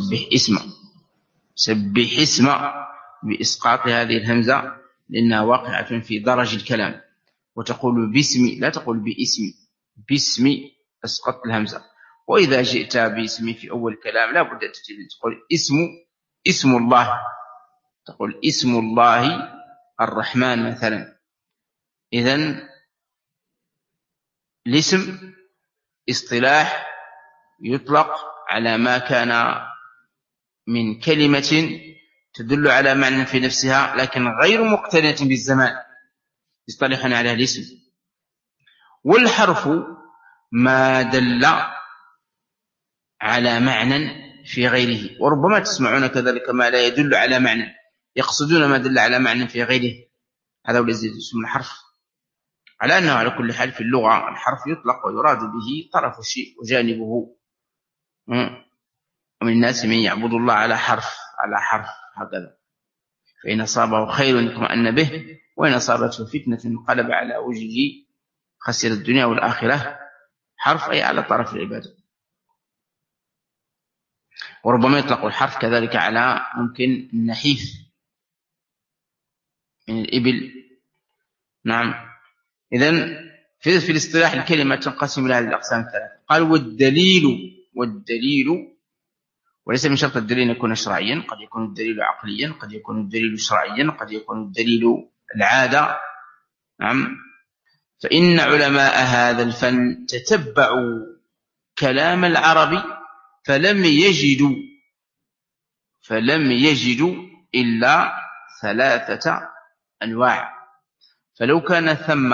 سبح اسم بإسقاط هذه الهمزة لأنها واقعة في درج الكلام. وتقول باسمي، لا تقول باسمي أسقط الهمزة. وإذا جئت باسمي في أول الكلام لا بد تقول اسم الله، تقول اسم الله الرحمن مثلا. إذن الاسم اصطلاح يطلق على ما كان من كلمة تدل على معنى في نفسها لكن غير مقترنة بالزمان، يصطلحون عليها الاسم. والحرف ما دل على معنى في غيره. وربما تسمعون كذلك ما لا يدل على معنى، يقصدون ما دل على معنى في غيره. هذا هو الذي يسمى الحرف. على أنه على كل حال في اللغة الحرف يطلق ويراد به طرف الشيء وجانبه. ومن الناس من يعبد الله على حرف هكذا، فإن أصابه خير اطمأن به وإن أصابته فتنة انقلب على وجهه خسر الدنيا والآخرة. حرف أي على طرف العبادة. وربما يطلق الحرف كذلك على ممكن النحيف من الإبل. نعم. إذن في الاصطلاح الكلمة تنقسم إلى هذه الأقسام الثلاثة. قال والدليل وليس من شرط الدليل أن يكون شرعيا، قد يكون الدليل عقليا، قد يكون الدليل شرعيا، قد يكون الدليل العادة. نعم. فإن علماء هذا الفن تتبعوا كلام العرب فلم يجدوا إلا 3 أنواع. فلو كان ثم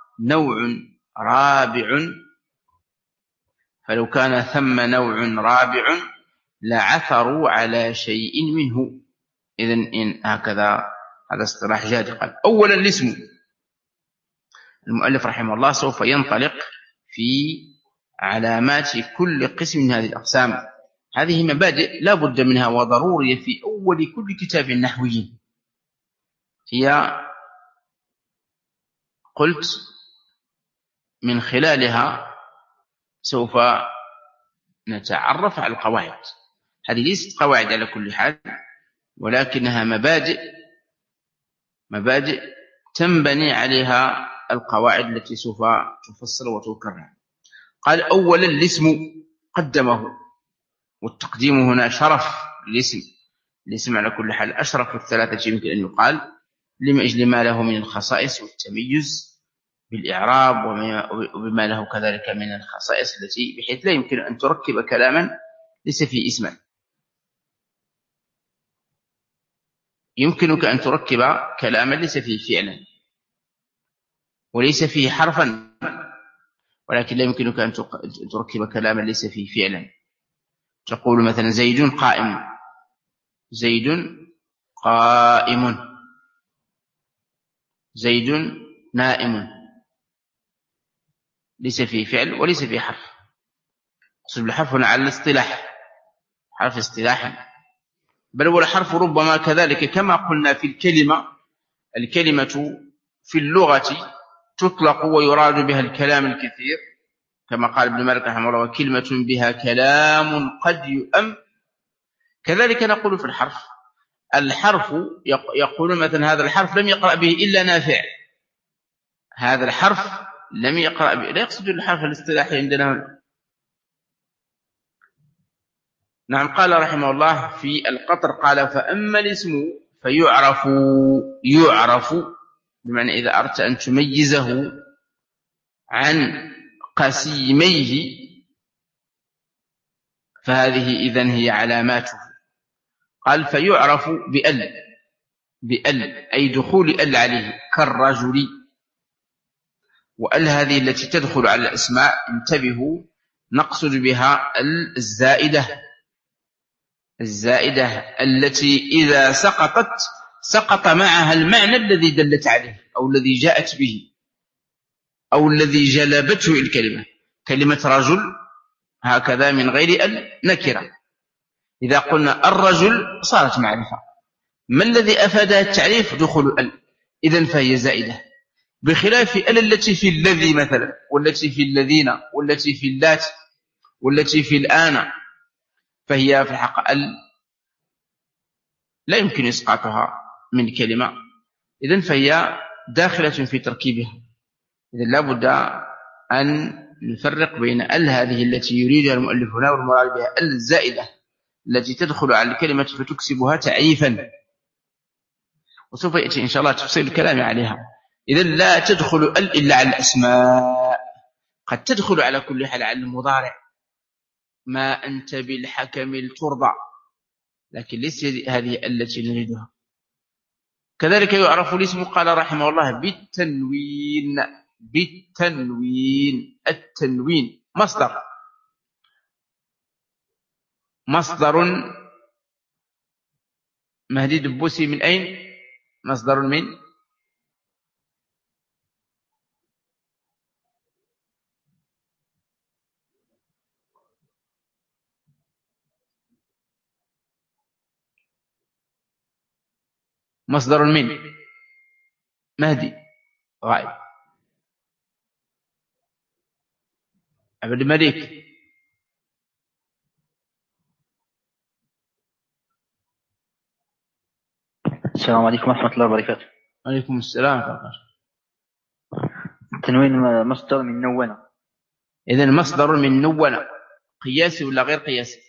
نوع رابع لعثروا على شيء منه. إذن إن هكذا هذا اصطلاح جاد. قال أولا الاسم. المؤلف رحمه الله سوف ينطلق في علامات كل قسم من هذه الأقسام. هذه مبادئ لا بد منها وضرورية في أول كل كتاب نحوي. هي قلت من خلالها سوف نتعرف على القواعد. هذه ليست قواعد على كل حال، ولكنها مبادئ تنبني عليها القواعد التي سوف تفصل وتكرر. قال أولا الاسم قدمه، والتقديم هنا شرف الاسم على كل حال أشرف الثلاثة يمكن أن يقال لأجل ما له من الخصائص والتميز بالإعراب وبما له كذلك من الخصائص التي بحيث لا يمكن أن تركب كلاما ليس فيه اسما. يمكنك أن تركب كلاما ليس فيه فعلا وليس فيه حرفا، ولكن لا يمكنك أن تركب كلاما ليس فيه فعلا. تقول مثلا زيد قائم، زيد نائم، ليس فيه فعل وليس فيه حرف. أقصد بالحرف هنا على الاصطلاح، حرف اصطلاحا، بل والحرف ربما كذلك كما قلنا في الكلمة في اللغة تطلق ويراد بها الكلام الكثير كما قال ابن مالك رحمه الله وكلمة بها كلام قد يؤم. كذلك نقول في الحرف يقول مثلا هذا الحرف لم يقرأ به إلا نافع، هذا الحرف لم يقرأ به، لا يقصد الحرف الاصطلاحي عندنا. نعم. قال رحمه الله في القطر قال فأما الاسم يعرف بمعنى إذا أردت أن تميزه عن قسيميه فهذه إذن هي علاماته. قال فيعرف بأل أي دخول أل عليه كالرجل، وأل هذه التي تدخل على الأسماء انتبهوا نقصد بها الزائدة التي إذا سقط معها المعنى الذي دلت عليه أو الذي جاءت به أو الذي جلبته الكلمة. كلمة رجل هكذا من غير ال نكرة، إذا قلنا الرجل صارت معرفة. ما الذي أفادها التعريف؟ دخول ال، إذن فهي زائدة، بخلاف ال التي في الذي مثلا والتي في الذين والتي في اللات والتي في الآن، فهي في الحق ال لا يمكن إسقاطها من كلمة، إذن فهي داخلة في تركيبها. إذن لا بد أن نفرق بين ال هذه التي يريدها المؤلف هنا والمراد بها ال الزائدة التي تدخل على الكلمة فتكسبها تعريفا، وسوف يأتي إن شاء الله تفصيل الكلام عليها. إذن لا تدخل ال إلا على الأسماء، قد تدخل على كل حال على المضارع ما أنت بالحكم الترضع، لكن ليس هذه التي نريدها. كذلك يعرف الاسم قال رحمه الله بالتنوين. التنوين مصدر مهدي دبوسي من أين؟ مصدر من مهدي غائب عبد الملك السلام عليكم ورحمة الله وبركاته. عليكم السلام ورحمة الله. التنوين مصدر من نونة. إذن مصدر من نونة، قياسي ولا غير قياسي؟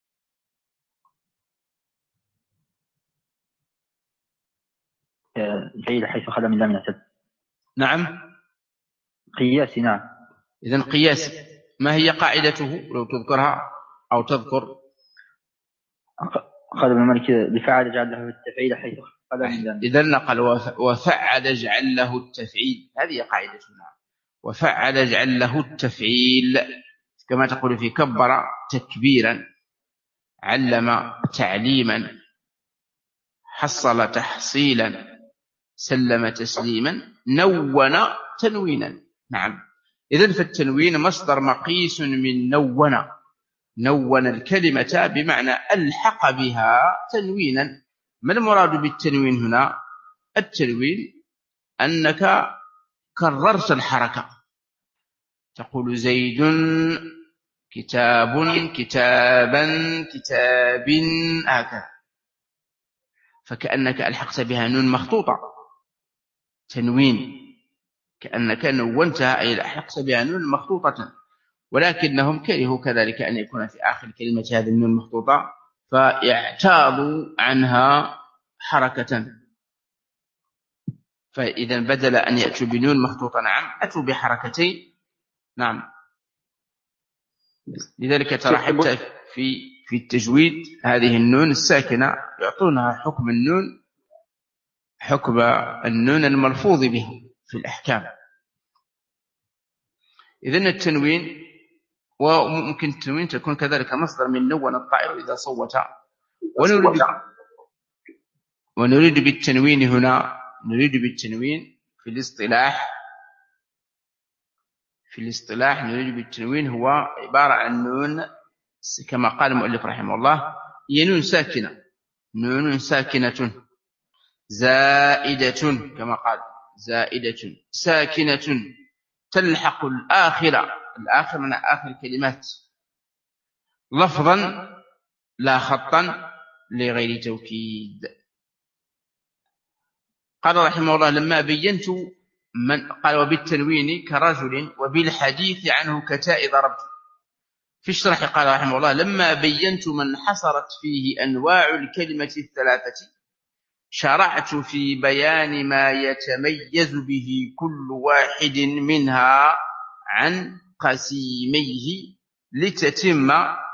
الفعيل حيث خلا من لام اعتد. نعم قياسي. نعم. إذن قياسي. ما هي قاعدته لو تذكرها أو تذكر؟ قال ابن مالك لفعل جعل له التفعيل حيث خلا من لام. إذن نقل وفعل جعل له التفعيل، هذه قاعدتنا. وفعل جعل له التفعيل، كما تقول في كبر تكبيرا، علم تعليما، حصل تحصيلا، سلم تسليما، نون تنوينا. نعم. إذن فالتنوين مصدر مقيس من نون الكلمة بمعنى ألحق بها تنوينا. ما المراد بالتنوين هنا؟ التنوين أنك كررت الحركة، تقول زيد، كتاب، كتابا، كتاب، هكذا، فكأنك ألحقت بها نون مخطوطة، تنوين، كأنك نونتها أي ألحقت بها نون مخطوطة. ولكنهم كرهوا كذلك أن يكون في آخر كلمة هذه النون مخطوطة، فاعتاضوا عنها حركة. فإذا بدل أن يأتوا بنون مخطوطة نعم أتوا بحركتين. نعم. لذلك ترى حتى في التجويد هذه النون الساكنة يعطونها حكم النون الملفوظ به في الأحكام. إذن التنوين، وممكن التنوين تكون كذلك مصدر من نون الطائر إذا صوت. ونريد بالتنوين هنا، نريد بالتنوين في الاصطلاح نريد بالتنوين هو عبارة عن نون كما قال المؤلف رحمه الله، هي نون ساكنة زائدة، كما قال زائدة ساكنة تلحق الآخر من آخر كلمات، لفظا لا خطا لغير توكيد. قال رحمه الله لما بينت من قال وبالتنوين كرجل وبالحديث عنه كتاء ضربت. في الشرح قال رحمه الله لما بينت من حصرت فيه أنواع الكلمة الثلاثة شرعت في بيان ما يتميز به كل واحد منها عن قسيميه لتتم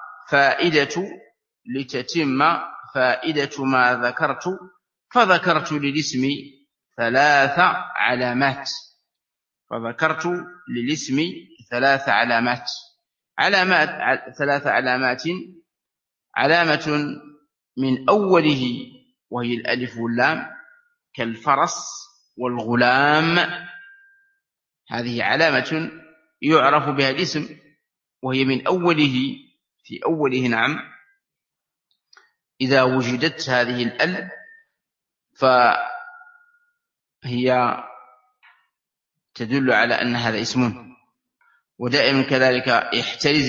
فائدة ما ذكرت، فذكرت للاسم ثلاث علامات، ثلاث علامات: علامة من أوله وهي الألف واللام كالفرس والغلام، هذه علامة يعرف بها الاسم وهي من أوله، في أوله. نعم. إذا وجدت هذه الأل فهي تدل على أن هذا اسم. ودائما كذلك يحترز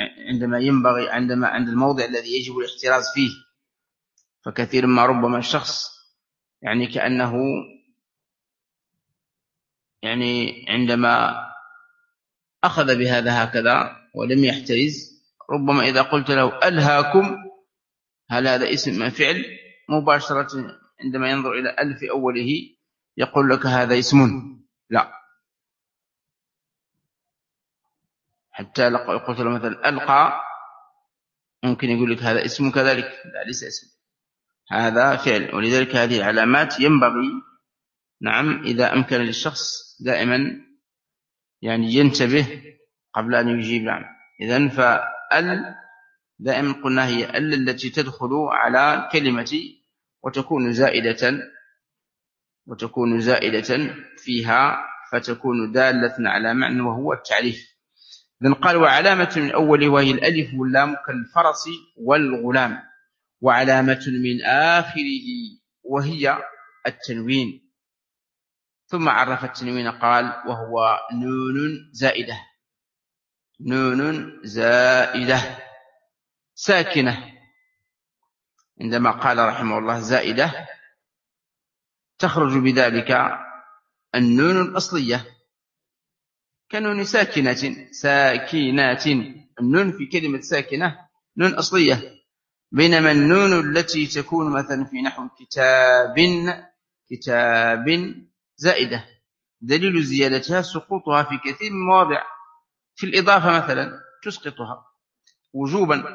عند الموضع الذي يجب الاحتراز فيه. فكثير ما ربما الشخص يعني كأنه يعني عندما أخذ بهذا هكذا ولم يحترز، ربما إذا قلت له ألهاكم، هل هذا اسم فعل؟ مباشرة عندما ينظر إلى أل في أوله يقول لك هذا اسم. لا، حتى قلت له مثلا ألقى، ممكن يقول لك هذا اسم كذلك، لا ليس اسم، هذا فعل. ولذلك هذه العلامات ينبغي نعم إذا أمكن للشخص دائما يعني ينتبه قبل أن يجيب. نعم. إذن فأل دائما قلنا هي أل التي تدخل على كلمة وتكون زائدة فيها، فتكون دالة على معنى وهو التعريف. إذن قال وعلامة من أوله وهي الألف واللام كالفرس والغلام، وعلامة من آخره وهي التنوين. ثم عرف التنوين قال وهو نون زائدة ساكنة. عندما قال رحمه الله زائدة تخرج بذلك النون الأصلية كنون ساكنات. النون في كلمة ساكنة نون أصلية، بينما النون التي تكون مثلا في نحو كتاب زائدة، دليل زيادتها سقوطها في كثير من المواضع. في الإضافة مثلا تسقطها وجوبا.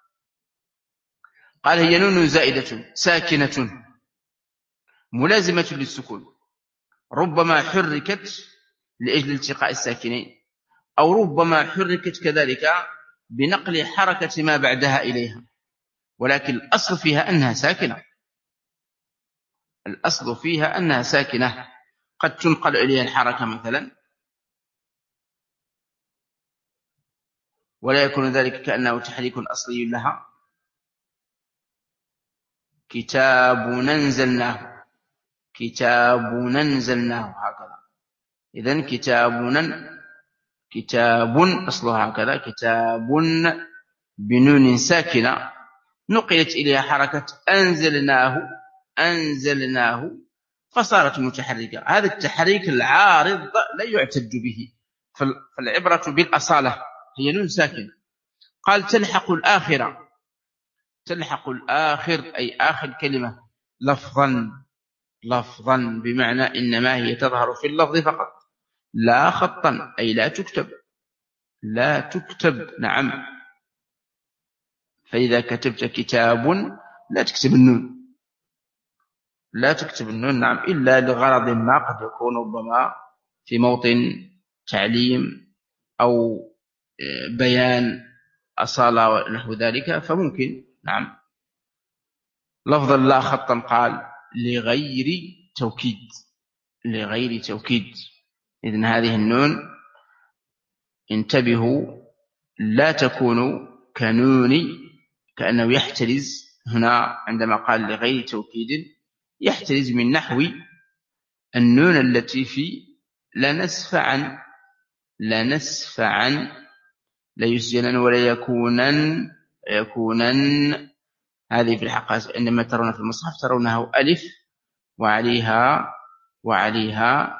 قال هي نون زائدة ساكنة ملازمة للسكون، ربما حركت لأجل التقاء الساكنين، أو ربما حركت كذلك بنقل حركة ما بعدها إليها، ولكن الأصل فيها أنها ساكنة. الأصل فيها أنها ساكنة، قد تنقل إليها الحركة مثلا ولا يكون ذلك كأنه تحريك أصلي لها. كتاب ننزلناه هكذا. إذن كتاب أصلها هكذا، كتاب بنون ساكنة نقلت إليها حركة أنزلناه فصارت متحركة. هذا التحريك العارض لا يعتد به، فالعبرة بالأصالة. هي نون ساكنة. قال تلحق الآخر أي آخر كلمة لفظا بمعنى إنما هي تظهر في اللفظ فقط لا خطا، أي لا تكتب. نعم. فإذا كتبت كتاب لا تكتب النون. نعم، إلا لغرض ما قد يكون ربما في موطن تعليم أو بيان أصالة ونحو ذلك فممكن. نعم. لفظا لا خطا. قال لغير توكيد. إذن هذه النون انتبهوا لا تكون كأنه يحترز هنا عندما قال لغير توكيد، يحترز من نحو النون التي في لا نسف عن لا يسجنن ولا يكونن. هذه في الحقيقة عندما ترون في المصحف ترونه ألف وعليها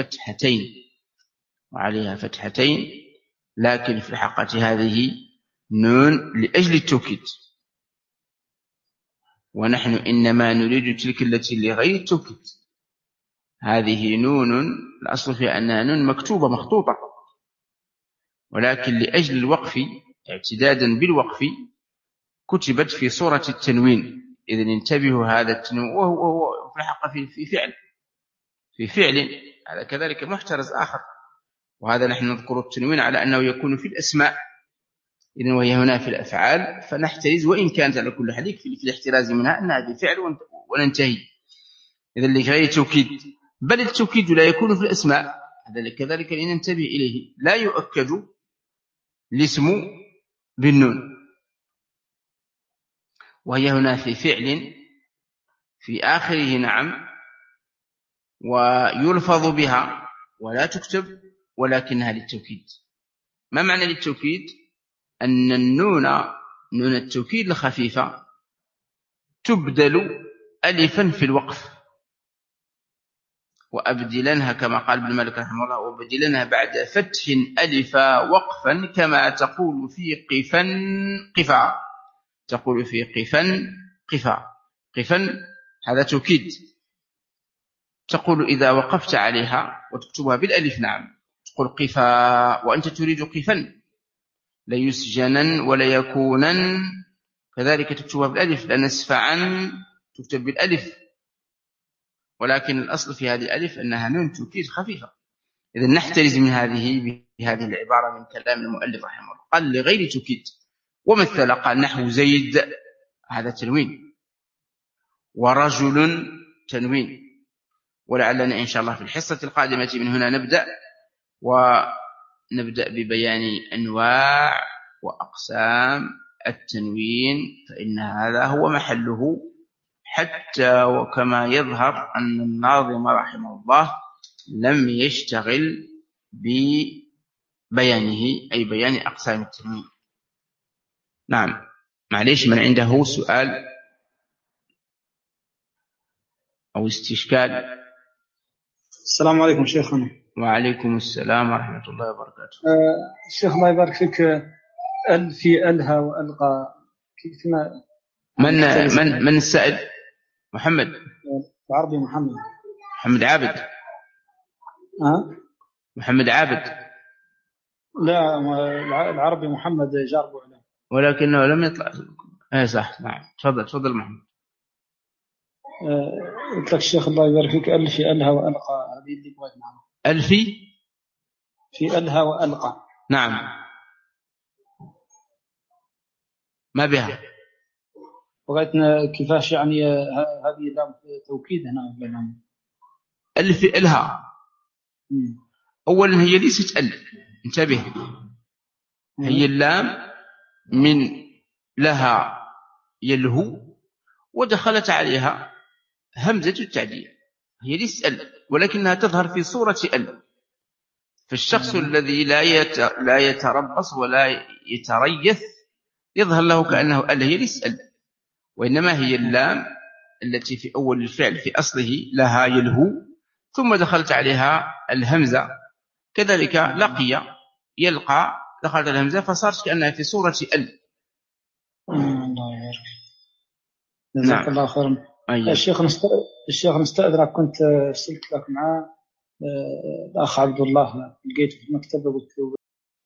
فتحتين، لكن في الحقيقة هذه نون لأجل التوكيد، ونحن إنما نريد تلك التي لغير التوكيد. هذه نون الأصل فيها أنها نون مكتوبة مخطوطة، ولكن لأجل الوقف اعتدادا بالوقف كتبت في صورة التنوين. إذن انتبهوا هذا التنوين وهو في الحقيقة في فعل هذا كذلك محترز آخر، وهذا نحن نذكر التنوين على أنه يكون في الأسماء. إذن وهي هنا في الأفعال فنحترز، وإن كانت على كل حال في الاحتراز منها أنها بفعل وننتهي. إذن لغير توكيد، بل التوكيد لا يكون في الأسماء، هذا كذلك لننتبه إليه. لا يؤكد الاسم بالنون، وهي هنا في فعل في آخره. نعم. ويلفظ بها ولا تكتب ولكنها للتوكيد. ما معنى للتوكيد؟ أن نون التوكيد الخفيفة تبدل ألفا في الوقف، وأبدلنها كما قال ابن مالك رحمه الله، وأبدلنها بعد فتح ألفا وقفا كما تقول في قفا. تقول في قفا هذا توكيد. تقول إذا وقفت عليها وتكتبها بالألف. نعم. تقول قفا وأنت تريد قفا، لا يسجنن ولا يكونن، كذلك تكتبها بالألف. لا نسفعن تكتب بالألف، ولكن الأصل في هذه الألف أنها نون توكيد خفيفة. إذن نحترز من بهذه العبارة من كلام المؤلف رحمه الله. قال لغير توكيد. ومثل قال نحو زيد هذا تنوين، ورجل تنوين. ولعلنا إن شاء الله في الحصة القادمة من هنا نبدأ ببيان أنواع وأقسام التنوين، فإن هذا هو محله، حتى وكما يظهر أن الناظم رحمه الله لم يشتغل ببيانه، أي بيان أقسام التنوين. نعم. معليش من عنده سؤال أو استشكال. السلام عليكم شيخنا. وعليكم السلام ورحمة الله وبركاته. الشيخ الله يبارك فيك، ال في ألها وألقى كيف ما من السائل؟ محمد العربي محمد عابد. محمد عابد. لا، العربي محمد جاربه عليه، ولكنه لم يطلع. اي صح، نعم. تفضل محمد. قلت لك الشيخ الله يبارك فيك، ال في ألها وألقى، هذه اللي بغيت نعرف. ال في ألها وألقى، نعم. ما بها؟ بغيت كيفاش يعني هذه لام توكيد هنا ولا لام؟ ال في ألها. أولا هي ليست ال، انتبه. هي اللام من لها يلهو ودخلت عليها همزة التعديل. هي ليست ال، ولكنها تظهر في صورة ال. فالشخص الذي لا يتربص ولا يتريث يظهر له كأنه ال. هي ليست ال، وإنما هي اللام التي في أول الفعل في أصله لها يلهو، ثم دخلت عليها الهمزة. كذلك لقي يلقى، دخلت الهمزة فصارت كأنها في صورة ال. الله يبارك. جزاك الله خيرا. الشيخ نستأذنك، كنت ارسلت لك مع الأخ عبد الله، لقيته في المكتب وقلت له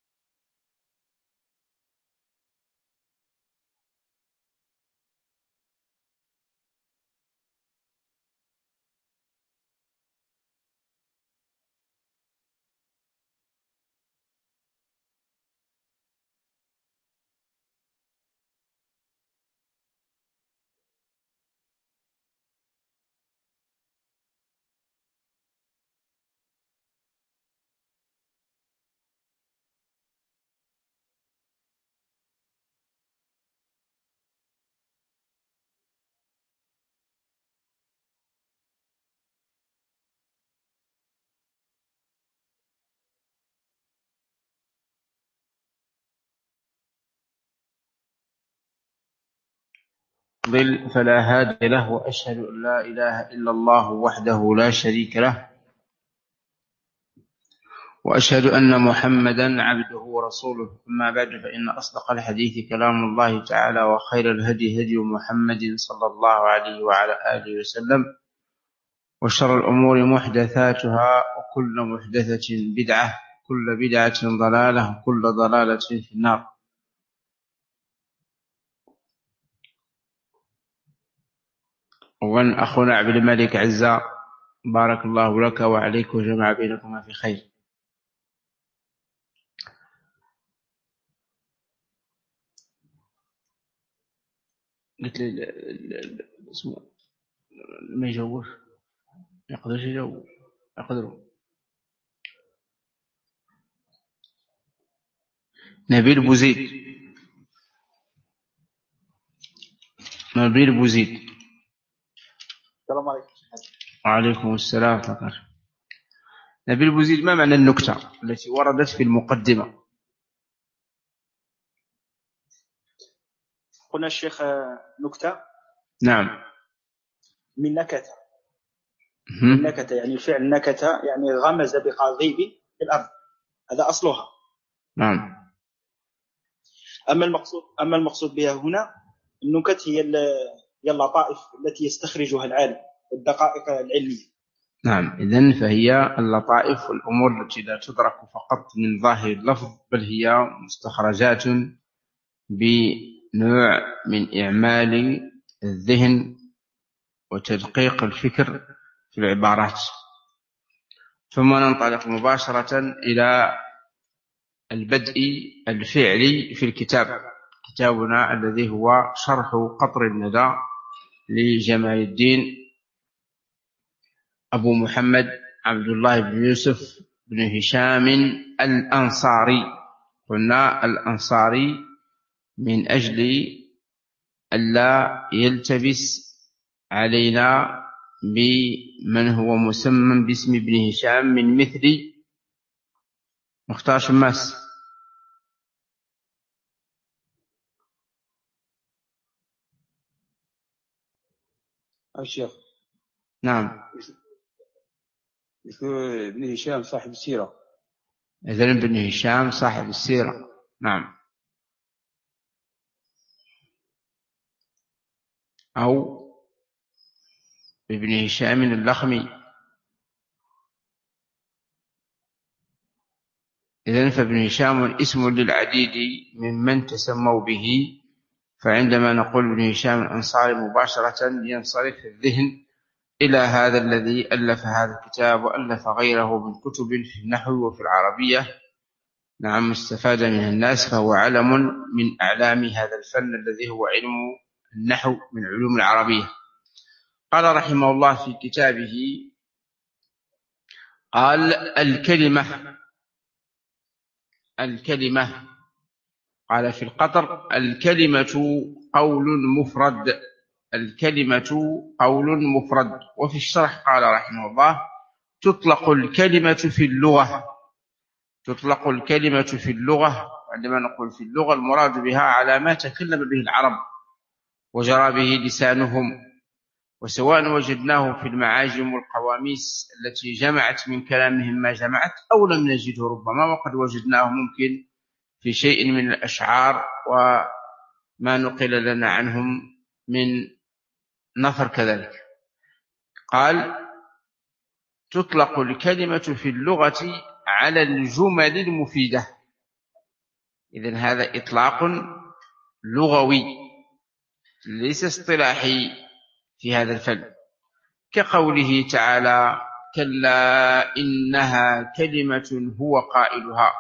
ضل فلا هادي له، وأشهد أن لا إله إلا الله وحده لا شريك له، وأشهد أن محمدا عبده ورسوله. أما بعد، فإن أصدق الحديث كلام الله تعالى، وخير الهدي هدي محمد صلى الله عليه وعلى آله وسلم، وشر الأمور محدثاتها، وكل محدثة بدعة، كل بدعة ضلالة، وكل ضلالة في النار. وأن أخونا عبد الملك عزة، بارك الله لك وعليك وجمع بينكما في خير. قلت لي اسمه ما يجاوبش، ما يقدرش يجاوب. يقدروا. نبيل بوزيد. نبيل بوزيد. السلام عليكم. وعليكم السلام ورحمة الله. نبيل بوزيد، ما معنى النكتة التي وردت في المقدمة؟ قلنا الشيخ نكتة. نعم. من نكتة. من نكتة يعني فعل نكتة، يعني غمز بقضيب الأرض، هذا أصلها. نعم. أما المقصود بها هنا النكت هي اللطائف التي يستخرجها العالم، الدقائق العلمية. نعم. إذن فهي اللطائف والأمور التي لا تدرك فقط من ظاهر اللفظ، بل هي مستخرجات بنوع من إعمال الذهن وتدقيق الفكر في العبارات. ثم ننطلق مباشرة إلى البدء الفعلي في الكتاب، كتابنا الذي هو شرح قطر الندى لجمال الدين أبو محمد عبد الله بن يوسف بن هشام الأنصاري. قلنا الأنصاري من أجل ألا يلتبس علينا بمن هو مسمى باسم ابن هشام من مثل مختار شماس. الشيخ نعم. مثل ابن هشام صاحب السيرة. إذن ابن هشام صاحب السيرة. نعم. أو ابن هشام اللخمي. إذن فابن هشام اسم للعديد ممن تسموا به، فعندما نقول ابن هشام الأنصاري مباشرة ينصرف الذهن إلى هذا الذي ألف هذا الكتاب وألف غيره من كتب في النحو وفي العربية. نعم، استفاد منه الناس، فهو علم من أعلام هذا الفن الذي هو علم النحو من علوم العربية. قال رحمه الله في كتابه، قال الكلمة قال في القطر: الكلمة قول مفرد. الكلمة قول مفرد. وفي الشرح قال رحمه الله: تطلق الكلمة في اللغة. تطلق الكلمة في اللغة، عندما نقول في اللغة المراد بها على ما تكلم به العرب وجرى به لسانهم، وسواء وجدناه في المعاجم والقواميس التي جمعت من كلامهم ما جمعت، أو لم نجده ربما، وقد وجدناه ممكن في شيء من الأشعار وما نقل لنا عنهم من نثر كذلك. قال: تطلق الكلمة في اللغة على الجمل المفيدة. إذن هذا إطلاق لغوي ليس اصطلاحي في هذا الفن، كقوله تعالى: كلا إنها كلمة هو قائلها.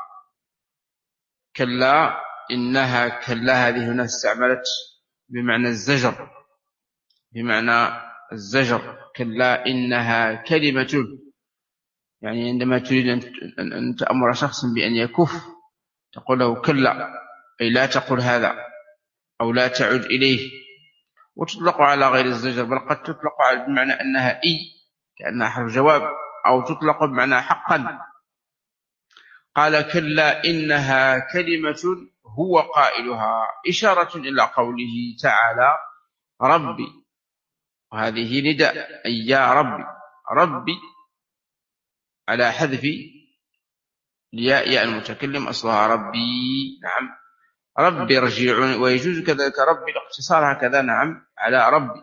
كلا إنها، كلا هذه هنا استعملت بمعنى الزجر، بمعنى الزجر. كلا إنها كلمة، يعني عندما تريد أن تأمر شخص بأن يكف تقول له كلا، أي لا تقل هذا أو لا تعد إليه. وتطلق على غير الزجر، بل قد تطلق بمعنى أنها كأنها حرف جواب، أو تطلق بمعنى حقا. قال: كلا إنها كلمة هو قائلها، إشارة إلى قوله تعالى: ربي، وهذه نداء، أي يا ربي. ربي على حذف ياء المتكلم، أصلها ربي. نعم، ربي ارجعوني. ويجوز كذلك ربي الاقتصار هكذا، نعم، على ربي.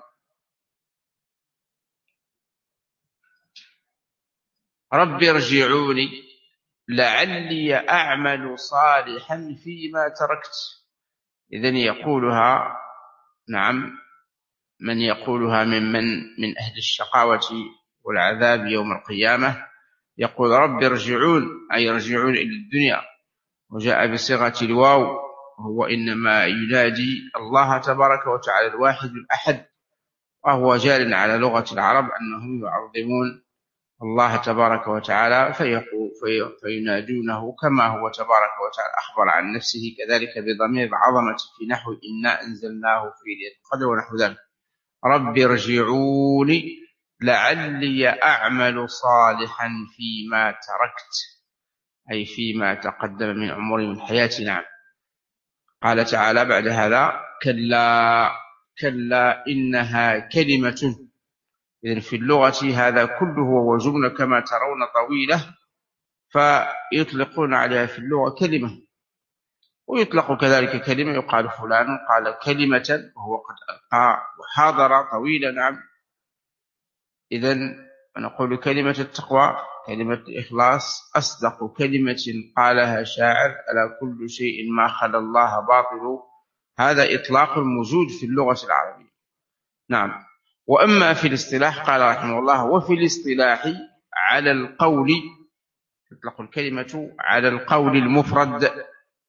ربي ارجعوني لعلي أعمل صالحا فيما تركت. إذن يقولها، نعم، من يقولها من أهل الشقاوة والعذاب يوم القيامة، يقول: رب ارجعون، أي ارجعون إلى الدنيا. وجاء بصيغة الواو، وهو إنما ينادي الله تبارك وتعالى الواحد الأحد، وهو جار على لغة العرب أنهم يعظمون الله تبارك وتعالى فينادونه كما هو تبارك وتعالى أخبر عن نفسه كذلك بضمير العظمة في نحو إنا أنزلناه في ليلة القدر ونحو ذلك. رب ارجعوني لعلي أعمل صالحا فيما تركت، أي فيما تقدم من عمري من حياتي. نعم. قال تعالى بعد هذا: كلا إنها كلمة. إذن في اللغة هذا كله هو جملة كما ترون طويلة، فيطلقون عليها في اللغة كلمة، ويطلق كذلك كلمة، يقال فلان قال كلمة وهو قد ألقى وحاضر طويلا. نعم. إذن نقول كلمة التقوى، كلمة الإخلاص، أصدق كلمة قالها شاعر: ألا كل شيء ما خلا الله باطل. هذا إطلاق موجود في اللغة العربية. نعم. وأما في الاصطلاح قال رحمه الله: وفي الاصطلاح على القول، تطلق الكلمة على القول المفرد،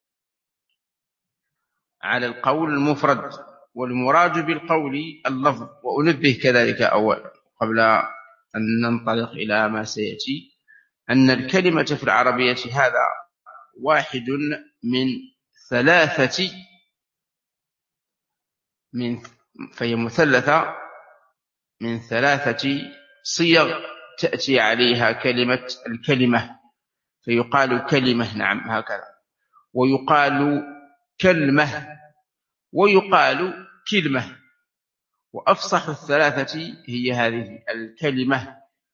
على القول المفرد، والمراد بالقول اللفظ. وأنبه كذلك أولا قبل أن ننطلق إلى ما سيأتي، أن الكلمة في العربية هذا واحد من ثلاثة، فهي مثلثة من ثلاثة صيغ تأتي عليها كلمة الكلمة، فيقال كلمة، نعم، هكذا، ويقال كلمة، ويقال كلمة. وأفصح الثلاثة هي هذه الكلمة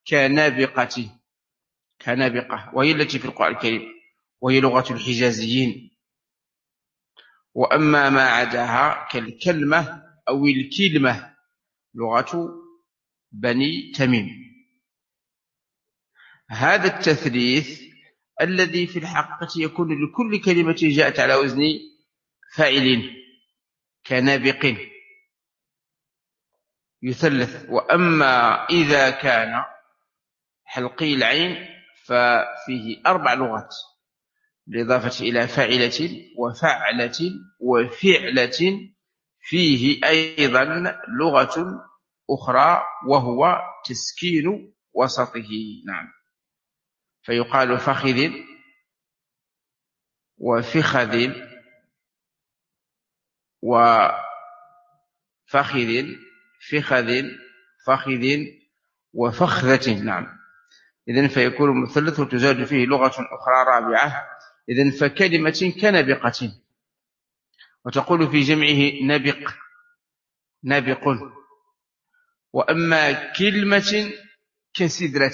كنابقة، وهي التي في القرآن الكريم، وهي لغة الحجازيين. وأما ما عداها كالكلمة أو الكلمة لغة بني تميم. هذا التثليث الذي في الحقيقة يكون لكل كلمة جاءت على وزن فاعل كنابق يثلث. وأما إذا كان حلقي العين ففيه 4 لغات، بالإضافة إلى فاعلة وفعلة وفعلة، فيه أيضا لغة أخرى وهو تسكين وسطه. نعم، فيقال فخذ وفخذ وفخذ فخذ وفخذة. نعم، إذن فيكون مثلث وتزاد فيه لغة أخرى رابعة. إذن فكلمة كنبقة، وتقول في جمعه نبق. وأما كلمة كسدرة،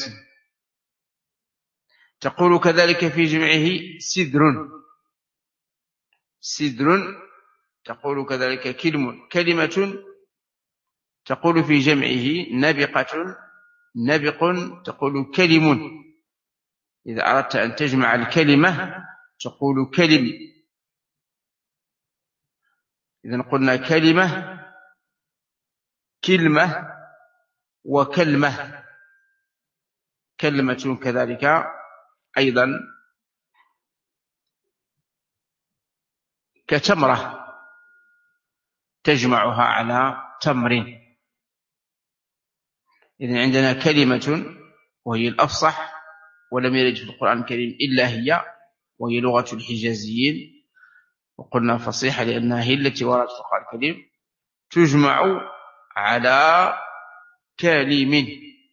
تقول كذلك في جمعه سدر، تقول كذلك كلمة، تقول في جمعه نبق، تقول كلم. إذا أردت أن تجمع الكلمة تقول كلم. إذن قلنا كلمة وكلمة. كلمة كذلك أيضا كتمرة تجمعها على تمر. إذن عندنا كلمة وهي الأفصح، ولم يرد في القرآن الكريم إلا هي، وهي لغة الحجازيين. وقلنا فصيحة لأنها هي التي وردت في القرآن الكريم، تجمع على كلم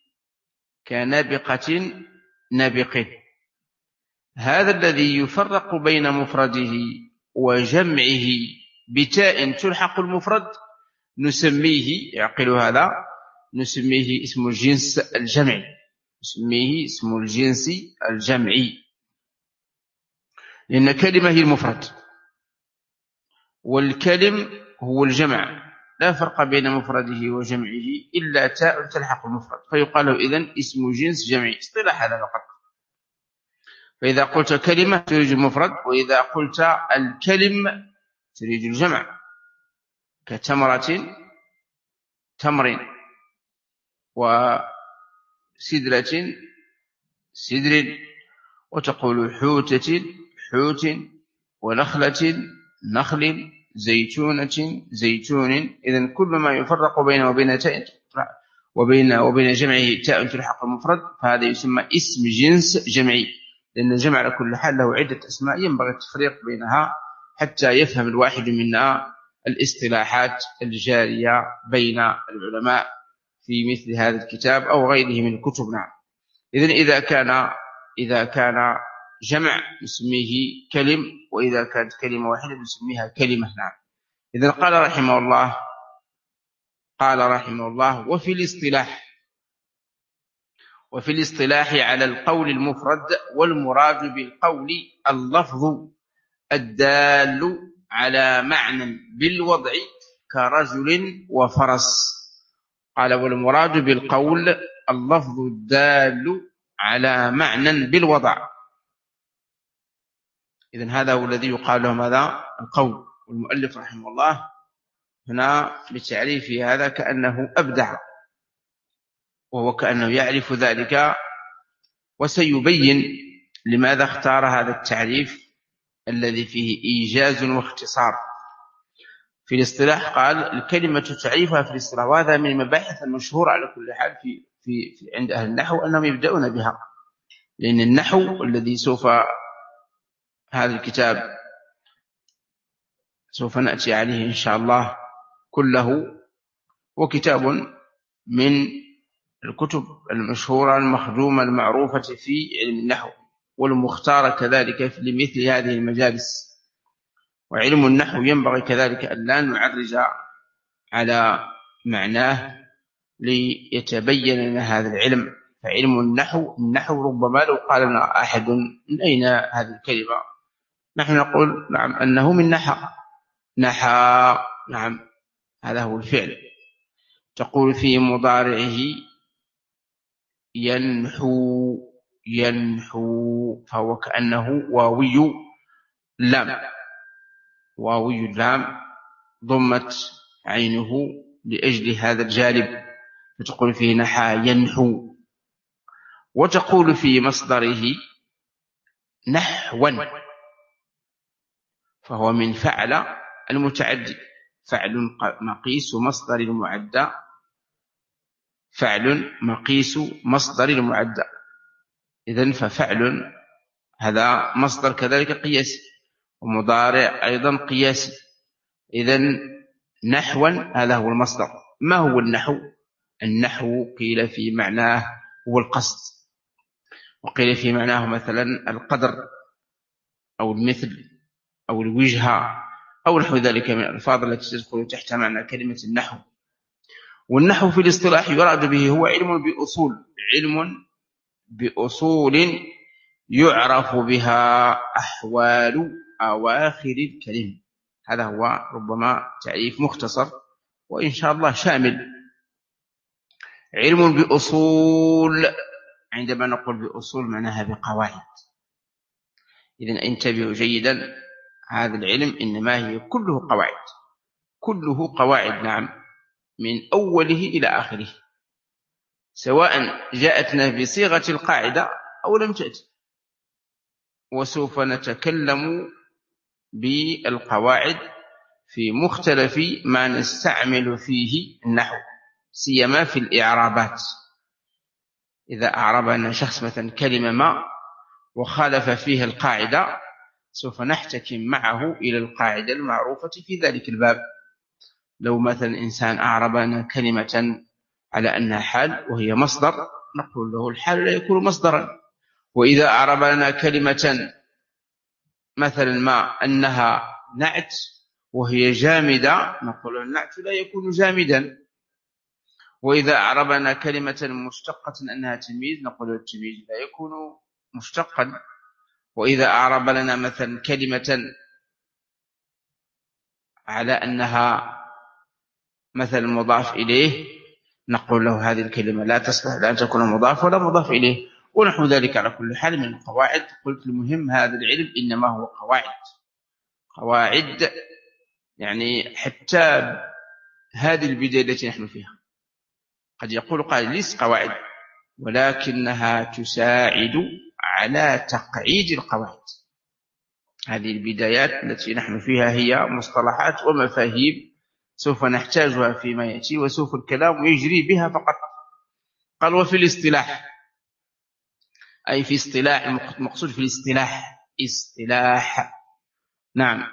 كنبقة نبق. هذا الذي يفرق بين مفرده وجمعه بتاء تلحق المفرد نسميه، يعقل هذا، نسميه اسم الجنس الجمعي، نسميه اسم الجنس الجمعي، لأن كلمة هي المفرد والكلم هو الجمع، لا فرق بين مفرده وجمعه إلا تاء تلحق المفرد، فيقال له إذن اسم جنس جمعي. اصطلاح هذا فقط. فإذا قلت كلمة تريد المفرد، وإذا قلت الكلم تريد الجمع، كتمرة تمر، وسدرة سدر، وتقول حوتة حوت، ونخلة نخل، زيتونة زيتون. إذن كل ما يفرق بينه وبين تاء وبين جمعه تاء تلحق المفرد فهذا يسمى اسم جنس جمعي، لأن الجمع على كل حال له عدة أسماء ينبغي التفريق بينها حتى يفهم الواحد منا الاصطلاحات الجارية بين العلماء في مثل هذا الكتاب أو غيره من الكتب. نعم، إذن إذا كان جمع نسميه كلم، وإذا كانت كلمة واحدة نسميها كلمة. نعم. إذن قال رحمه الله وفي الاصطلاح على القول المفرد، والمراد بالقول اللفظ الدال على معنى بالوضع كرجل وفرس. قال والمراد بالقول اللفظ الدال على معنى بالوضع. إذن هذا هو الذي يقال له ماذا؟ القول. والمؤلف رحمه الله هنا بتعريف هذا كأنه أبدع، وهو كأنه يعرف ذلك، وسيبين لماذا اختار هذا التعريف الذي فيه إيجاز واختصار. في الاصطلاح قال الكلمة تعريفها في الاصطلاح، وهذا من المباحث المشهورة على كل حال في عند أهل النحو أنهم يبدأون بها، لأن النحو الذي هذا الكتاب سوف نأتي عليه إن شاء الله كله، وكتاب من الكتب المشهورة المخدومة المعروفة في علم النحو، والمختارة كذلك لمثل هذه المجالس. وعلم النحو ينبغي كذلك أن لا نعرج على معناه ليتبين لنا هذا العلم. فعلم النحو ربما لو قال لنا أحد من أين هذه الكلمة نحن نقول نعم أنه من نحى. نعم هذا هو الفعل. تقول في مضارعه ينحو فهو كأنه واوي اللام ضمت عينه لأجل هذا الجانب، فتقول فيه نحى ينحو. وتقول في مصدره نحوا فهو من فعل المتعدي، فعل مقيس مصدر المعدى، فعل مقيس مصدر المعدى. إذن ففعل هذا مصدر كذلك قياسي، ومضارع أيضا قياسي. إذن نحوا هذا هو المصدر. ما هو النحو؟ النحو قيل في معناه هو القصد، وقيل في معناه مثلا القدر أو المثل أو الوجهة أو نحو ذلك من الألفاظ التي تدخل تحت معنى كلمة النحو. والنحو في الاصطلاح يراد به هو علم بأصول يعرف بها أحوال أواخر الكلم. هذا هو ربما تعريف مختصر وإن شاء الله شامل. علم بأصول، عندما نقول بأصول معناها بقواعد. إذن انتبهوا جيدا، هذا العلم إنما هي كله قواعد نعم، من أوله إلى آخره، سواء جاءتنا بصيغة القاعدة أو لم تأتي. وسوف نتكلم بالقواعد في مختلف ما نستعمل فيه النحو، سيما في الإعرابات. إذا أعربنا شخص مثلا كلمة ما وخالف فيها القاعدة سوف نحتكم معه إلى القاعدة المعروفة في ذلك الباب. لو مثلا إنسان أعربنا كلمة على أنها حال وهي مصدر نقول له الحال لا يكون مصدرا. وإذا أعربنا كلمة مثلا ما أنها نعت وهي جامدة نقول له النعت لا يكون جامدا. وإذا أعربنا كلمة مشتقة أنها تمييز نقول له التمييز لا يكون مشتقا. وإذا أعرب لنا مثلا كلمة على أنها مثلا مضاف إليه نقول له هذه الكلمة لا تصلح لأن تكون مضاف ولا مضاف إليه، ونحو ذلك. على كل حال من القواعد. قلت المهم هذا العلم إنما هو قواعد يعني حتى هذه البداية التي نحن فيها قد يقول قائل ليس قواعد، ولكنها تساعد على تقعيد القواعد. هذه البدايات التي نحن فيها هي مصطلحات ومفاهيم سوف نحتاجها فيما يأتي، وسوف الكلام يجري بها فقط. قال وفي الاصطلاح، أي في اصطلاح، المقصود في الاصطلاح اصطلاح. نعم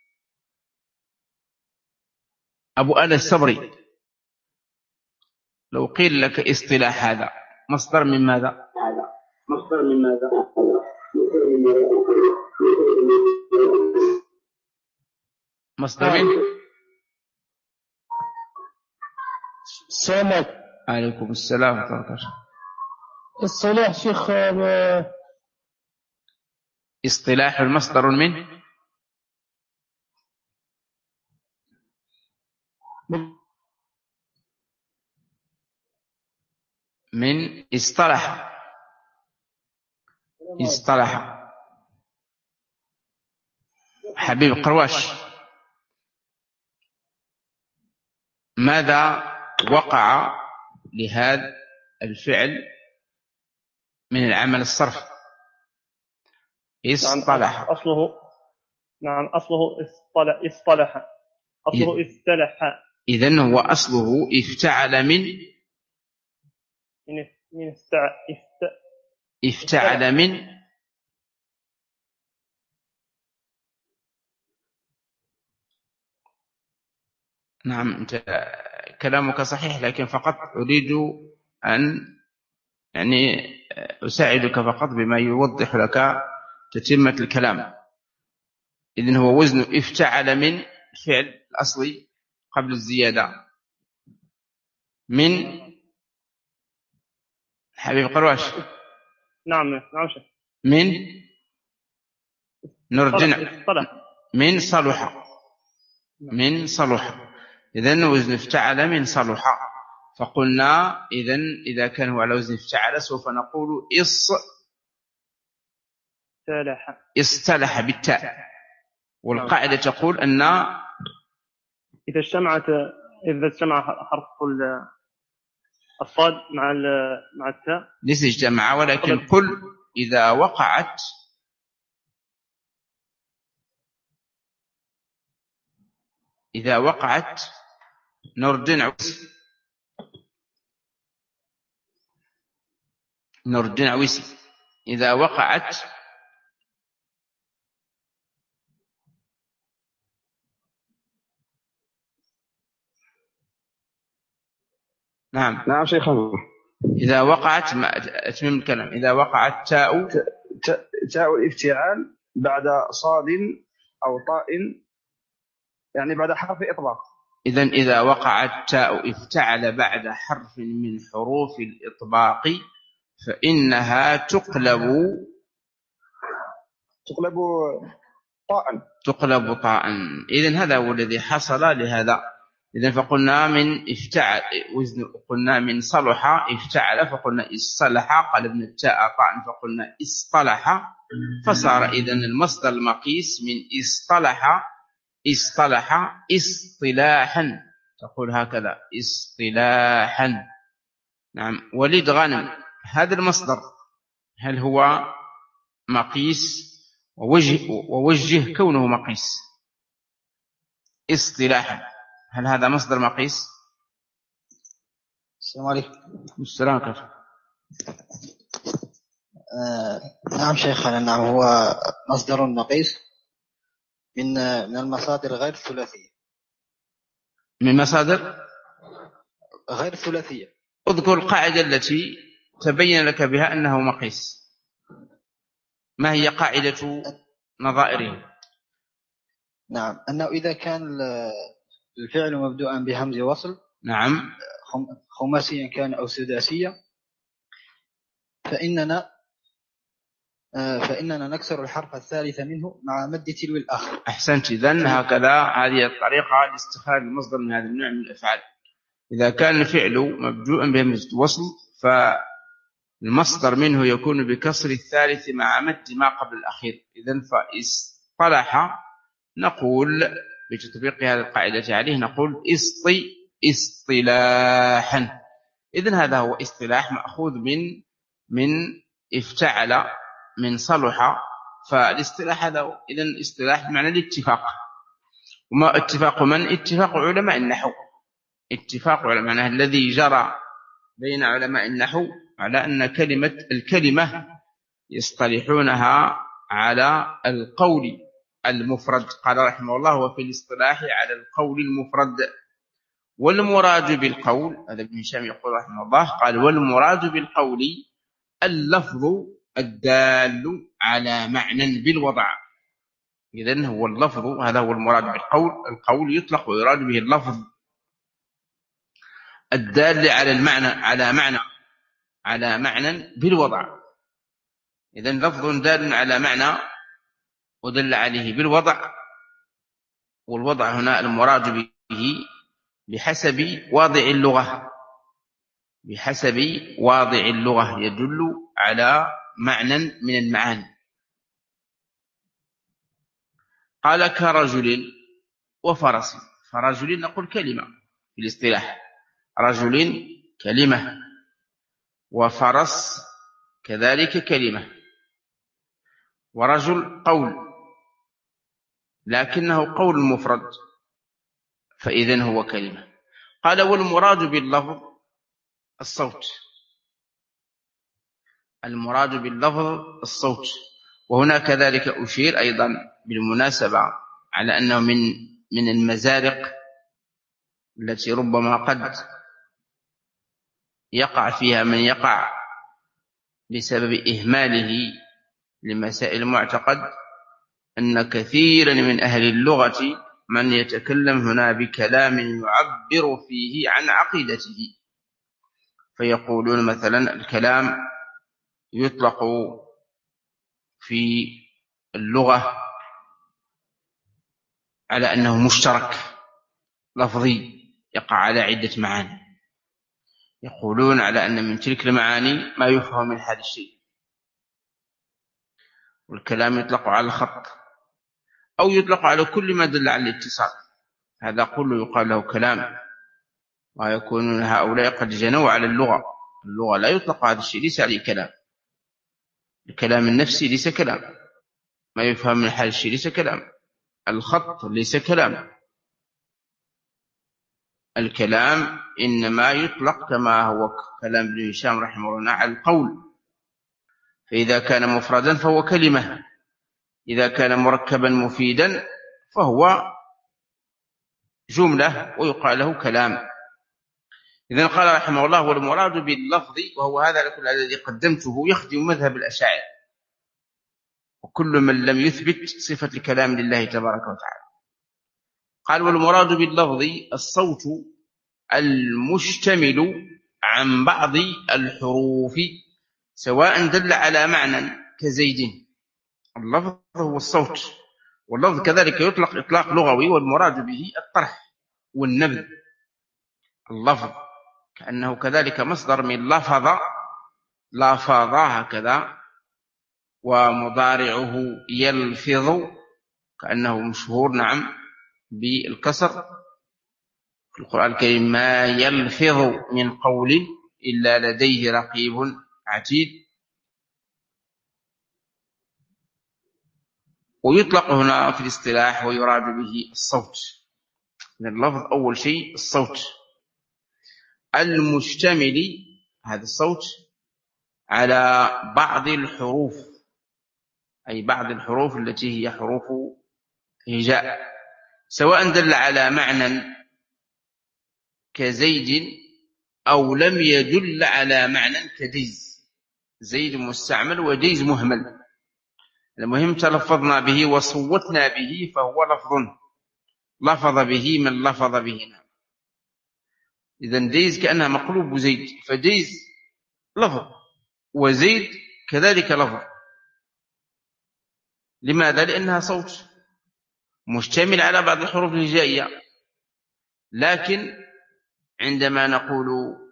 أبو أنس الصبري، لو قيل لك اصطلاح هذا مصدر من ماذا؟ مصدر من السلام عليكم السلام ورحمة الله وبركاته. الصلاح شيخ اصطلاح المصدر من اصطلح. حبيب قرواش، ماذا وقع لهذا الفعل من العمل الصرف؟ اصطلح. أصله اصطلح. أصله استلح. إذن هو أصله افتعل افتعل من نعم أنت كلامك صحيح، لكن فقط أريد أن يعني أساعدك فقط بما يوضح لك تتمة الكلام. إذن هو وزن افتعل من الفعل الأصلي قبل الزيادة، من حبيب قرواش. نعم شيخ. من نرجع من صلح. إذن وزن افتعل من صلح. فقلنا إذا كان هو على وزن افتعل سوف نقول اصطلح بالتاء. والقاعدة تقول أن إذا اجتمع حرف الصاد مع التاء ليس اجتمع، ولكن قل إذا وقعت نردن عويس إذا وقعت نعم شيخنا. إذا وقعت أتمم الكلام. إذا وقعت تاء الافتعال بعد صاد أو طاء، يعني بعد حرف إطلاق. إذا وقعت تاء افتعل بعد حرف من حروف الإطباق فإنها تقلب طاء. إذن هذا هو الذي حصل لهذا. إذن فقلنا من افتعل قلنا من صلح افتعل فقلنا اصطلح، قلبنا التاء طاء فقلنا اصطلح، فصار إذن المصدر المقيس من اصطلح اصطلاحا. تقول هكذا اصطلاحا. نعم. وليد غانم، هذا المصدر هل هو مقيس؟ ووجه كونه مقيس اصطلاحا، هل هذا مصدر مقيس؟ السلام عليكم. السلام عليكم. نعم شيخنا، نعم هو مصدر مقيس من المصادر غير الثلاثية. من مصادر غير الثلاثية. اذكر القاعدة التي تبين لك بها أنه مقيس. ما هي قاعدة نظائره؟ نعم، أنه إذا كان الفعل مبدوءا بهمز وصل، نعم، خماسيا كان أو سداسيا، فإننا نكسر الحرف الثالث منه مع مد تلو الآخر. أحسنت. إذن هكذا هذه الطريقة لاستخراج المصدر من هذا النوع من الأفعال. إذا كان الفعل مبدوءا بهمزة وصل فالمصدر منه يكون بكسر الثالث مع مد ما قبل الأخير. إذن فاصطلح نقول بتطبيق هذه القاعدة عليه نقول اصطلاحا. إذن هذا هو اصطلاح مأخوذ من افتعل من صلح. فالاصطلاح هذا إذن اصطلاح بمعنى الاتفاق. وما اتفاق من؟ اتفاق علماء النحو. اتفاق علماء الذي جرى بين علماء النحو على أن الكلمة يصطلحونها على القول المفرد. قال رحمه الله وفي الاصطلاح على القول المفرد. والمراد بالقول، هذا ابن هشام يقول رحمه الله، قال والمراد بالقول اللفظ الدال على معنى بالوضع. إذن هو اللفظ، هذا هو المراد بالقول. القول يطلق ويراد به اللفظ الدال على المعنى على معنى بالوضع. إذن لفظ دال على معنى ودل عليه بالوضع. والوضع هنا المراد به بحسب واضع اللغة يدل على معنى من المعاني. قال كرجل وفرس. فرجل نقول كلمة في الاصطلاح، رجل كلمة، وفرس كذلك كلمة، ورجل قول لكنه قول مفرد فإذن هو كلمة. قال والمراد باللفظ الصوت. المراد باللفظ الصوت. وهنا كذلك أشير أيضا بالمناسبة على أنه من المزارق التي ربما قد يقع فيها من يقع بسبب إهماله لمسائل المعتقد، أن كثيرا من أهل اللغة من يتكلم هنا بكلام يعبر فيه عن عقيدته، فيقولون مثلا الكلام يطلق في اللغة على أنه مشترك لفظي يقع على عدة معاني، يقولون على أن من تلك المعاني ما يفهم من هذا الشيء. والكلام يطلق على الخط أو يطلق على كل ما دل على الاتصال، هذا كله يقال له كلام. ويكون هؤلاء قد جنوا على اللغة لا يطلق هذا الشيء، ليس عليه كلام. الكلام النفسي ليس كلام، ما يفهم من هذا الشيء ليس كلام. الخط ليس كلام. الكلام إنما يطلق كما هو كلام ابن هشام رحمه الله على القول، فإذا كان مفردا فهو كلمة، إذا كان مركبا مفيدا فهو جملة ويقال له كلام. إذن قال رحمه الله: والمراد باللفظ، وهو هذا لكل الذي قدمته يخدم مذهب الأشاعرة وكل من لم يثبت صفة الكلام لله تبارك وتعالى. قال: والمراد باللفظ الصوت المشتمل عن بعض الحروف سواء دل على معنى كزيد. اللفظ هو الصوت، واللفظ كذلك يطلق إطلاق لغوي، والمراد به الطرح والنبذ. اللفظ كأنه كذلك مصدر من لفظ هكذا، ومضارعه يلفظ كأنه مشهور نعم بالكسر في القرآن الكريم: ما يلفظ من قول إلا لديه رقيب عتيد. ويطلق هنا في الاصطلاح ويراد به الصوت. اللفظ أول شيء الصوت المشتمل، هذا الصوت على بعض الحروف، أي بعض الحروف التي هي حروف هجاء، سواء دل على معنى كزيد أو لم يدل على معنى كديز. زيد مستعمل وديز مهمل، المهم تلفظنا به وصوتنا به فهو لفظ به من لفظ به. إذن ديز كأنها مقلوب زيد، فديز لفظ وزيد كذلك لفظ. لماذا؟ لأنها صوت مشتمل على بعض الحروف الهجائية. لكن عندما نقول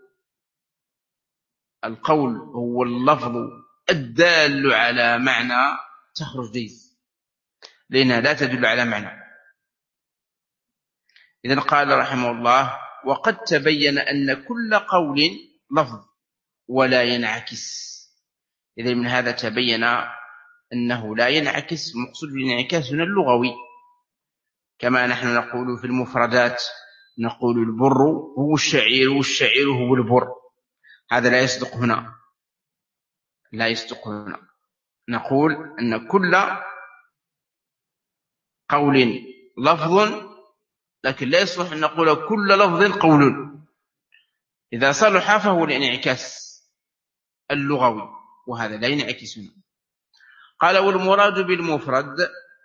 القول هو اللفظ الدال على معنى تخرج ديز، لأنها لا تدل على معنى. إذن قال رحمه الله: وقد تبين أن كل قول لفظ ولا ينعكس. إذن من هذا تبين أنه لا ينعكس، مقصود بالانعكاس هنا اللغوي، كما نحن نقول في المفردات، نقول البر هو الشعير والشعير هو البر، هذا لا يصدق هنا، لا يصدق هنا. نقول أن كل قول لفظ، لكن لا يصلح أن نقول كل لفظ قول. إذا صلح فهو الانعكاس اللغوي، وهذا لا ينعكس هنا. قال: والمراد بالمفرد،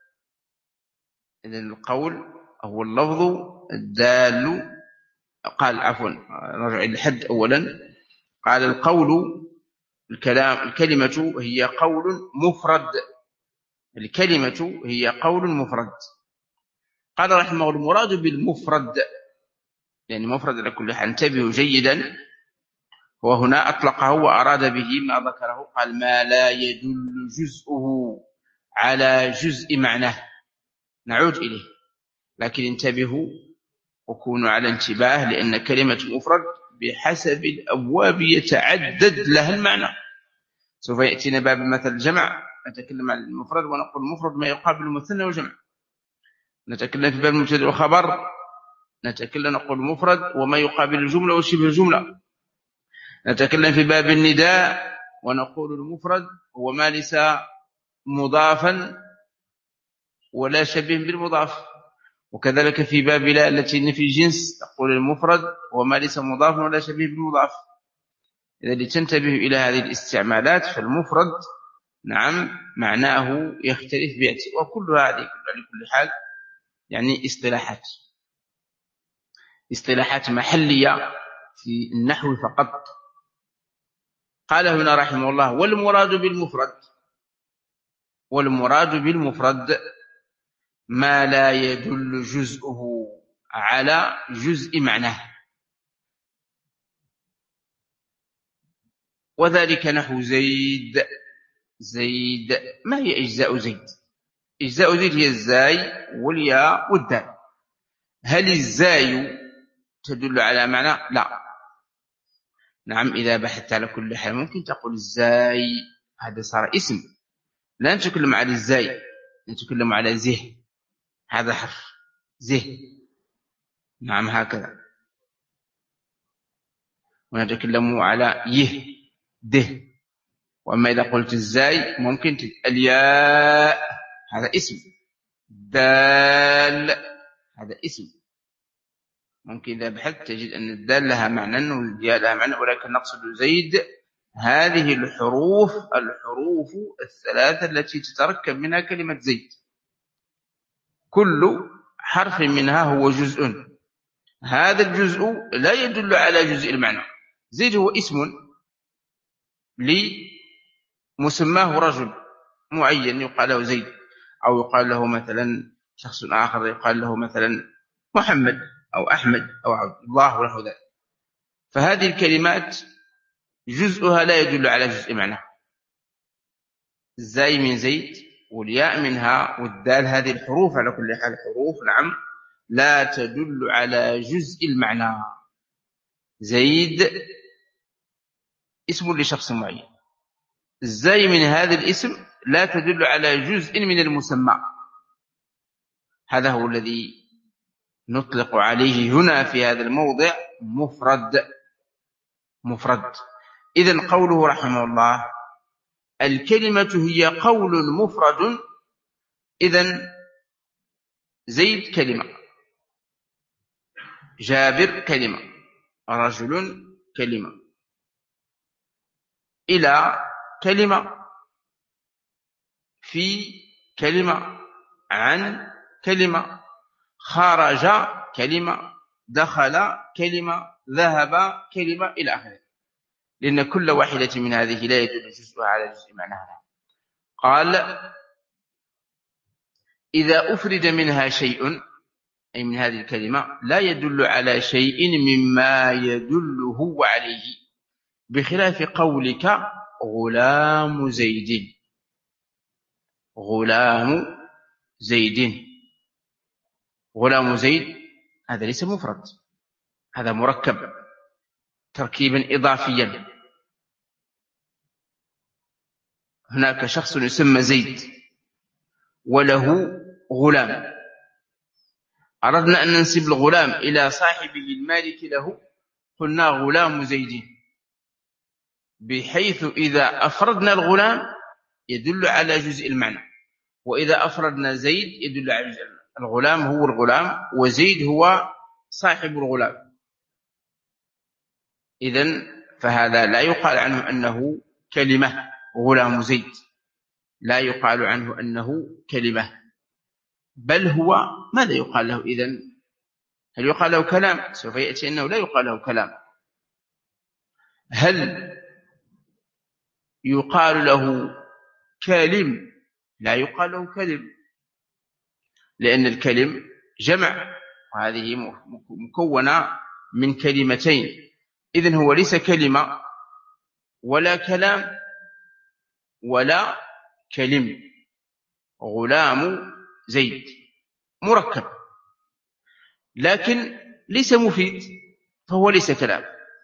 إذن القول هو اللفظ الدال. قال عفوا نرجع للحد أولا. قال: القول الكلمة هي قول مفرد، الكلمة هي قول مفرد. قال رحمه: المراد بالمفرد، يعني مفرد على كل حال، انتبهوا جيدا، وهنا أطلقه وأراد به ما ذكره، قال: ما لا يدل جزءه على جزء معناه. نعود إليه، لكن انتبهوا وكونوا على انتباه، لأن كلمة مفرد بحسب الأبواب يتعدد لها المعنى. سوف يأتينا باب مثل الجمع نتكلم عن المفرد ونقول المفرد ما يقابل المثنى والجمع. نتكلم في باب المبتدأ والخبر نتكلم نقول مفرد وما يقابل الجملة وشبه الجملة. نتكلم في باب النداء ونقول المفرد هو ما ليس مضافا ولا شبيه بالمضاف. وكذلك في باب لا التي في الجنس تقول المفرد وما ليس مضافا ولا شبيه بالمضاف. إذا لتنتبه إلى هذه الاستعمالات، فالمفرد نعم معناه يختلف بيأتي، وكل هذه لكل حال يعني اصطلاحات محلية في النحو فقط، قال هنا رحمه الله: والمراد بالمفرد ما لا يدل جزءه على جزء معناه، وذلك نحو زيد. ما هي أجزاء زيد؟ أجزاء زيد هي الزاي والياء والدال. هل الزاي تدل على معنى؟ لا. نعم، إذا بحثت على كل حال ممكن تقول الزاي، هذا صار اسم، لا نتكلم على الزاي، نتكلم على زه، هذا حرف زه. نعم هكذا. ونتكلم على يه ده. وأما إذا قلت الزاي ممكن الياء، هذا اسم، دال هذا اسم. ممكن إذا بحثت تجد أن الدال لها معنى والياء لها معنى، ولكن نقصد زيد هذه الحروف الثلاثة التي تتركب منها كلمة زيد، كل حرف منها هو جزء، هذا الجزء لا يدل على جزء المعنى. زيد هو اسم لمسماه رجل معين يقال له زيد، أو يقال له مثلا شخص آخر يقال له مثلا محمد أو أحمد أو عبد الله ونحو ذلك. فهذه الكلمات جزءها لا يدل على جزء معنى. الزاي من زيد والياء منها والدال، هذه الحروف على كل حال حروف نعم لا تدل على جزء المعنى. زيد اسم لشخص معين، الزاي من هذا الاسم لا تدل على جزء من المسمى. هذا هو الذي نطلق عليه هنا في هذا الموضع مفرد. إذن قوله رحمه الله: الكلمة هي قول مفرد. إذن زيد كلمة، جابر كلمة، رجل كلمة، إلى كلمة، في كلمة، عن كلمة، خرج كلمة، دخل كلمة، ذهب كلمة، إلى آخره، لأن كل واحدة من هذه لا يدل جزءها على جزء معناها. قال: إذا أفرد منها شيء، أي من هذه الكلمة، لا يدل على شيء مما يدل هو عليه، بخلاف قولك غلام زيد. غلام زيد هذا ليس مفرد، هذا مركب تركيبا إضافيا. هناك شخص يسمى زيد وله غلام، أردنا أن ننسب الغلام إلى صاحبه المالك له، قلنا غلام زيد، بحيث إذا أفردنا الغلام يدل على جزء المعنى، وإذا أفردنا زيد يدل على جزء المعنى. الغلام هو الغلام وزيد هو صاحب الغلام. إذن فهذا لا يقال عنه أنه كلمة، غلام زيد لا يقال عنه أنه كلمة، بل هو ماذا يقال له إذن؟ هل يقال له كلام؟ سوف يأتي أنه لا يقال له كلام. هل يقال له كلم؟ لا يقال له كلم، لأن الكلم جمع، وهذه مكونة من كلمتين. إذن هو ليس كلمة ولا كلام ولا كلم. غلام زيد مركب، لكن ليس مفيد، فهو ليس كلام.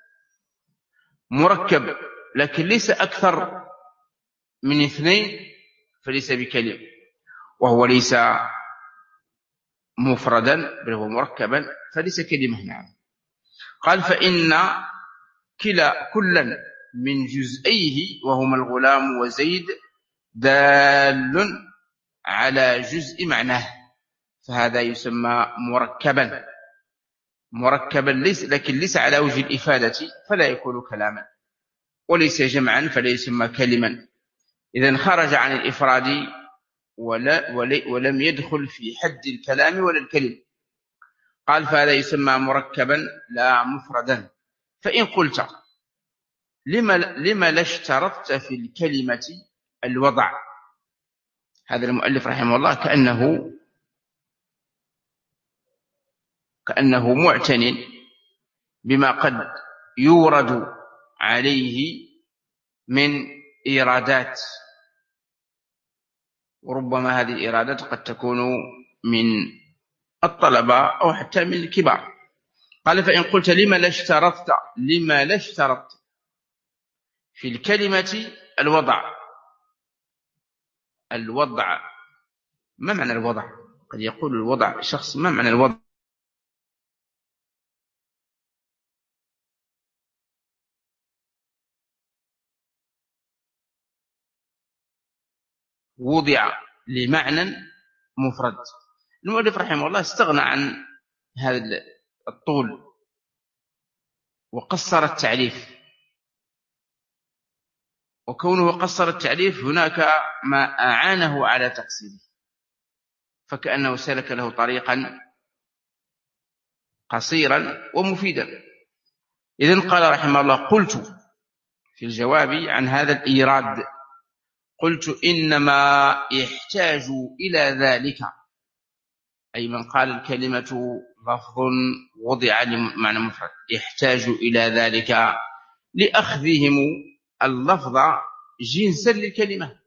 مركب لكن ليس أكثر من اثنين، فليس بكلم، وهو ليس مفردا بل هو مركبا، فليس كلمة. نعم. قال: فإن كلا من جزئيه وهما الغلام وزيد دال على جزء معناه، فهذا يسمى مركبا لكن ليس على وجه الإفادة، فلا يكون كلاما، وليس جمعا فلا يسمى كلما. إذن خرج عن الإفراد ولم يدخل في حد الكلام ولا الكلم. قال: فهذا يسمى مركبا لا مفردا. فإن قلت لما لا اشترطت في الكلمة الوضع. هذا المؤلف رحمه الله كأنه معتن بما قد يورد عليه من إيرادات، وربما هذه الإيرادات قد تكون من الطلبة أو حتى من الكبار. قال فإن قلت لما لا اشترطت في الكلمة الوضع. ما معنى الوضع؟ قد يقول الوضع شخص، ما معنى الوضع؟ وضع لمعنى مفرد. المؤلف رحمه الله استغنى عن هذا الطول وقصر التعريف، وكونه قصر التعريف هناك ما أعانه على تقصيره، فكأنه سلك له طريقا قصيرا ومفيدا. إذن قال رحمه الله: قلت في الجواب عن هذا الإيراد، قلت إنما يحتاج إلى ذلك، أي من قال الكلمة لفظ وضع لمعنى مفرد، يحتاج إلى ذلك لأخذهم اللفظ جنسا للكلمة.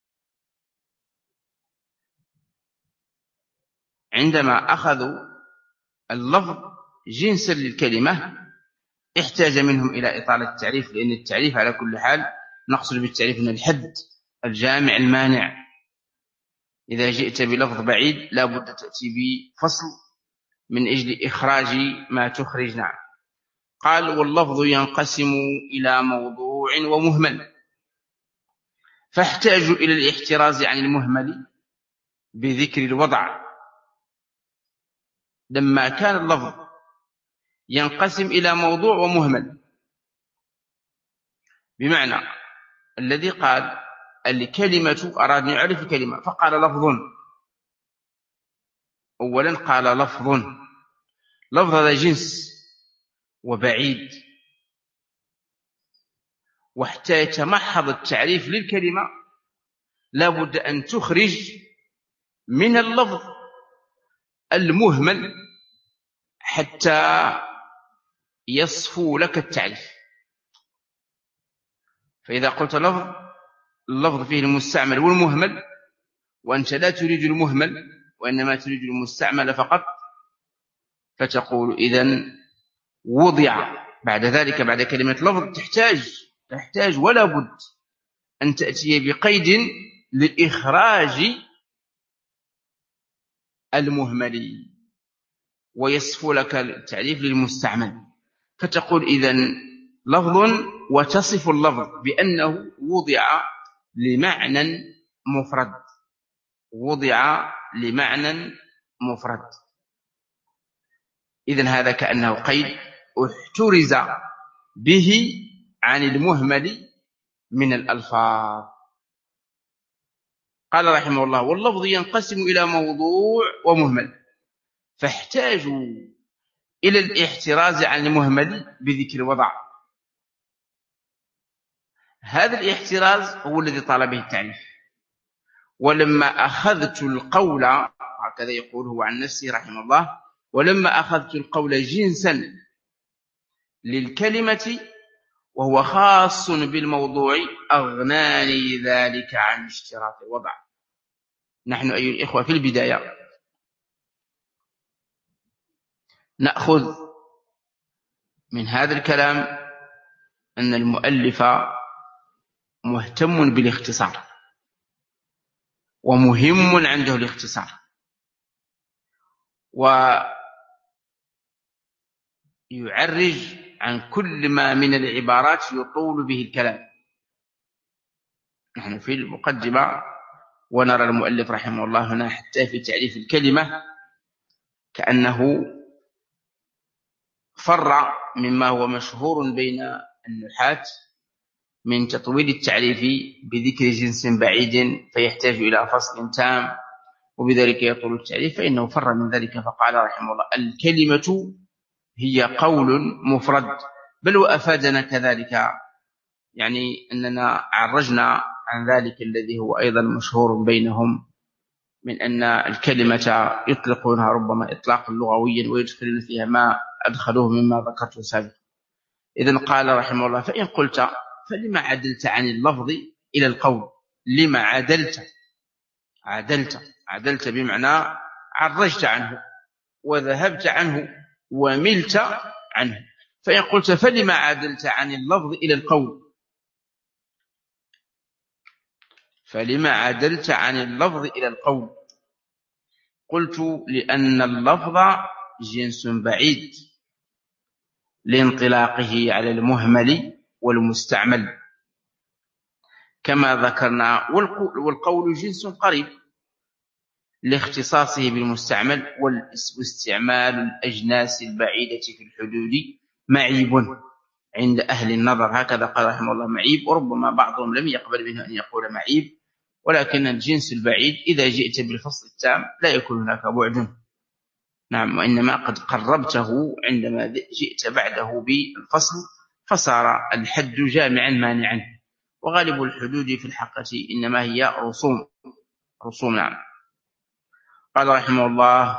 عندما أخذوا اللفظ جنسا للكلمة احتاج منهم إلى إطالة التعريف، لأن التعريف على كل حال نقصد بالتعريف من الحد الجامع المانع. إذا جئت بلفظ بعيد لا بد تأتي بفصل من أجل إخراج ما تخرج. نعم. قال: واللفظ ينقسم إلى موضوع ومهمل، فاحتاج إلى الاحتراز عن المهمل بذكر الوضع. لما كان اللفظ ينقسم إلى موضوع ومهمل، بمعنى الذي قال الكلمة أراد أن يعرف الكلمة فقال لفظ، أولا قال لفظ هذا جنس وبعيد، وحتى يتمحض التعريف للكلمة لا بد أن تخرج من اللفظ المهمل حتى يصفو لك التعريف. فإذا قلت اللفظ فيه المستعمل والمهمل، وأنت لا تريد المهمل وإنما تريد المستعمل فقط، فتقول إذن وضع. بعد ذلك بعد كلمة لفظ تحتاج ولا بد أن تأتي بقيد لإخراج المهمل ويصفو لك التعريف للمستعمل، فتقول إذن لفظ، وتصف اللفظ بأنه وضع لمعنى مفرد. إذن هذا كأنه قيد احترز به عن المهمل من الألفاظ. قال رحمه الله: واللفظ ينقسم إلى موضوع ومهمل، فاحتاجوا إلى الاحتراز عن المهمل بذكر وضع. هذا الاحتراز هو الذي طال به التعريف. ولما أخذت القول، هكذا يقول هو عن نفسه رحمه الله، ولما أخذت القول جنسا للكلمة وهو خاص بالموضوع أغناني ذلك عن اشتراط الوضع. نحن أيها الإخوة في البداية نأخذ من هذا الكلام أن المؤلف مهتم بالاختصار، ومهم عنده الاختصار، ويعرج عن كل ما من العبارات يطول به الكلام. نحن في المقدمة ونرى المؤلف رحمه الله هنا حتى في تعريف الكلمة كأنه فر مما هو مشهور بين النحاة من تطويل التعريف بذكر جنس بعيد فيحتاج إلى فصل تام وبذلك يطول التعريف، فإنه فر من ذلك فقال رحمه الله: الكلمة هي قول مفرد. بل وأفادنا كذلك يعني أننا عرجنا عن ذلك الذي هو أيضا مشهور بينهم من أن الكلمة يطلقونها ربما إطلاقا لغويا ويدخلون فيها ما أدخلوه مما ذكرته سابقا. إذن قال رحمه الله: فإن قلت فلما عدلت عن اللفظ إلى القول؟ لما عدلت بمعنى عرجت عنه وذهبت عنه وملت عنه. فإن قلت فلما عدلت عن اللفظ إلى القول؟ فلما عدلت عن اللفظ إلى القول؟ قلت: لأن اللفظ جنس بعيد لانطلاقه على المهمل والمستعمل كما ذكرنا، والقول جنس قريب لاختصاصه بالمستعمل، واستعمال الأجناس البعيدة في الحدود معيب عند أهل النظر. هكذا قال رحمه الله: معيب. وربما بعضهم لم يقبل منه أن يقول معيب، ولكن الجنس البعيد إذا جئت بالفصل التام لا يكون هناك بعد، نعم، وإنما قد قربته عندما جئت بعده بالفصل فصار الحد جامعا مانعا. وغالب الحدود في الحقيقة إنما هي رسوم. نعم. قال رحمه الله: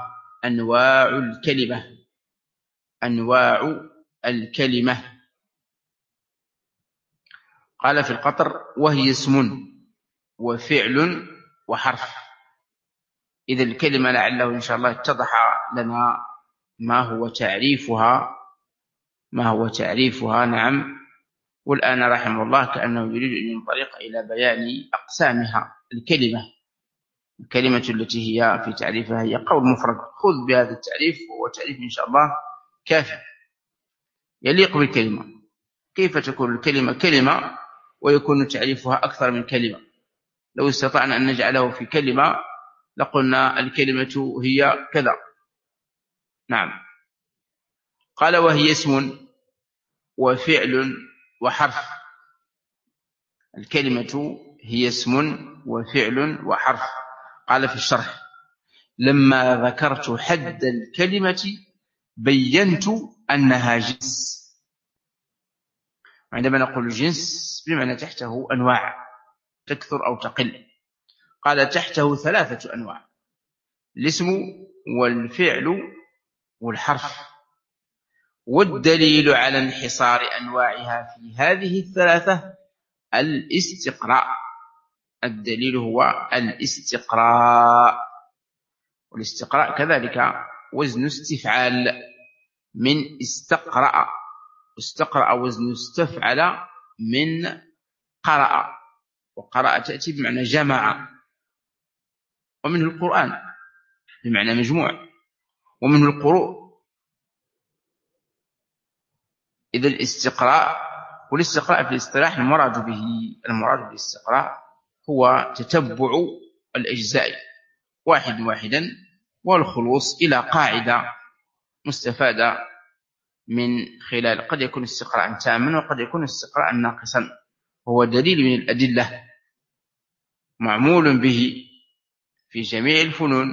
أنواع الكلمة. قال في القطر: وهي اسم وفعل وحرف. إذا الكلمة لعله إن شاء الله اتضح لنا ما هو تعريفها. نعم. والآن رحمه الله كأنه يريد أن ينطلق إلى بيان أقسامها. الكلمة التي هي في تعريفها هي قول مفرد. خذ بهذا التعريف، وهو تعريف إن شاء الله كافي يليق بالكلمة. كيف تكون الكلمة كلمة ويكون تعريفها أكثر من كلمة؟ لو استطعنا أن نجعله في كلمة لقلنا الكلمة هي كذا. نعم. قال: وهي اسم وفعل وحرف. الكلمة هي اسم وفعل وحرف. قال في الشرح: لما ذكرت حد الكلمة بينت أنها جنس. عندما نقول جنس بمعنى تحته أنواع تكثر أو تقل. قال: تحته 3 أنواع: الاسم والفعل والحرف. والدليل على انحصار أنواعها في هذه 3 الاستقراء. الدليل هو الاستقراء. والاستقراء كذلك وزن استفعال من استقرأ. استقرأ وزن استفعل من قرأ. وقرأ تأتي بمعنى جمع. ومنه القرآن بمعنى مجموع، ومنه القروء. إذا الاستقراء، والاستقراء في الاصطلاح المراد بالاستقراء هو تتبع الأجزاء واحدا والخلوص إلى قاعدة مستفادة من خلال. قد يكون استقراء تاما وقد يكون استقراء ناقصا. هو دليل من الأدلة معمول به في جميع الفنون.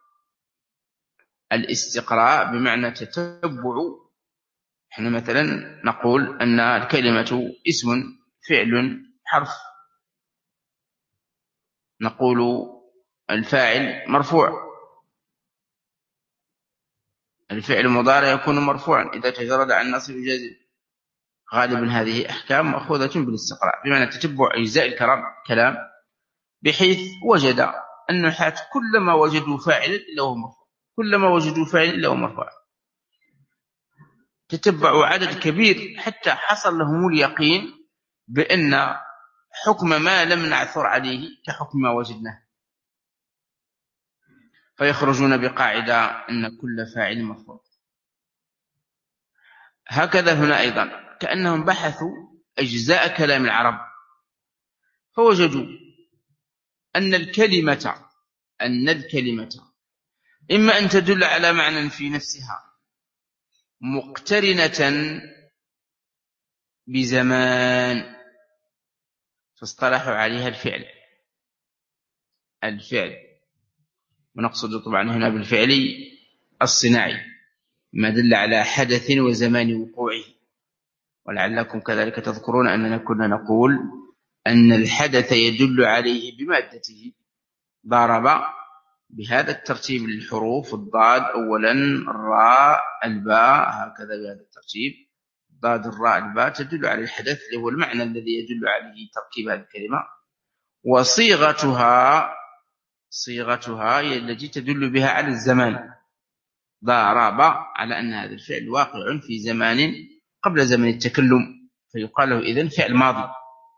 الاستقراء بمعنى تتبع. احنا مثلا نقول أن الكلمة اسم فعل حرف. نقول الفاعل مرفوع، الفعل المضارع يكون مرفوعا إذا تجرد عن نصب جازم. غالبا هذه أحكام مأخوذة بالاستقراء بمعنى تتبع أجزاء الكلام، بحيث وجد النحاة كلما وجدوا فاعلا إلا هو مرفوع، كلما وجدوا فاعلا إلا هو مرفوع. تتبعوا عدد كبير حتى حصل لهم اليقين بأن حكم ما لم نعثر عليه كحكم ما وجدناه، فيخرجون بقاعدة أن كل فاعل مرفوع. هكذا هنا أيضا كأنهم بحثوا أجزاء كلام العرب فوجدوا أن الكلمة إما أن تدل على معنى في نفسها مقترنة بزمان، فاصطلحوا عليها الفعل، ونقصد طبعا هنا بالفعل الصناعي ما دل على حدث وزمان وقوعه. ولعلكم كذلك تذكرون أننا كنا نقول أن الحدث يدل عليه بمادته. ضرب بهذا الترتيب للحروف: الضاد أولا، الراء، الباء، هكذا بهذا الترتيب: ضاد، الراء، الباء، تدل على الحدث اللي هو المعنى الذي يدل عليه تركيب هذه الكلمة. وصيغتها هي التي تدل بها على الزمان. ضرب على أن هذا الفعل واقع في زمان قبل زمن التكلم، فيقال له إذن فعل ماضي.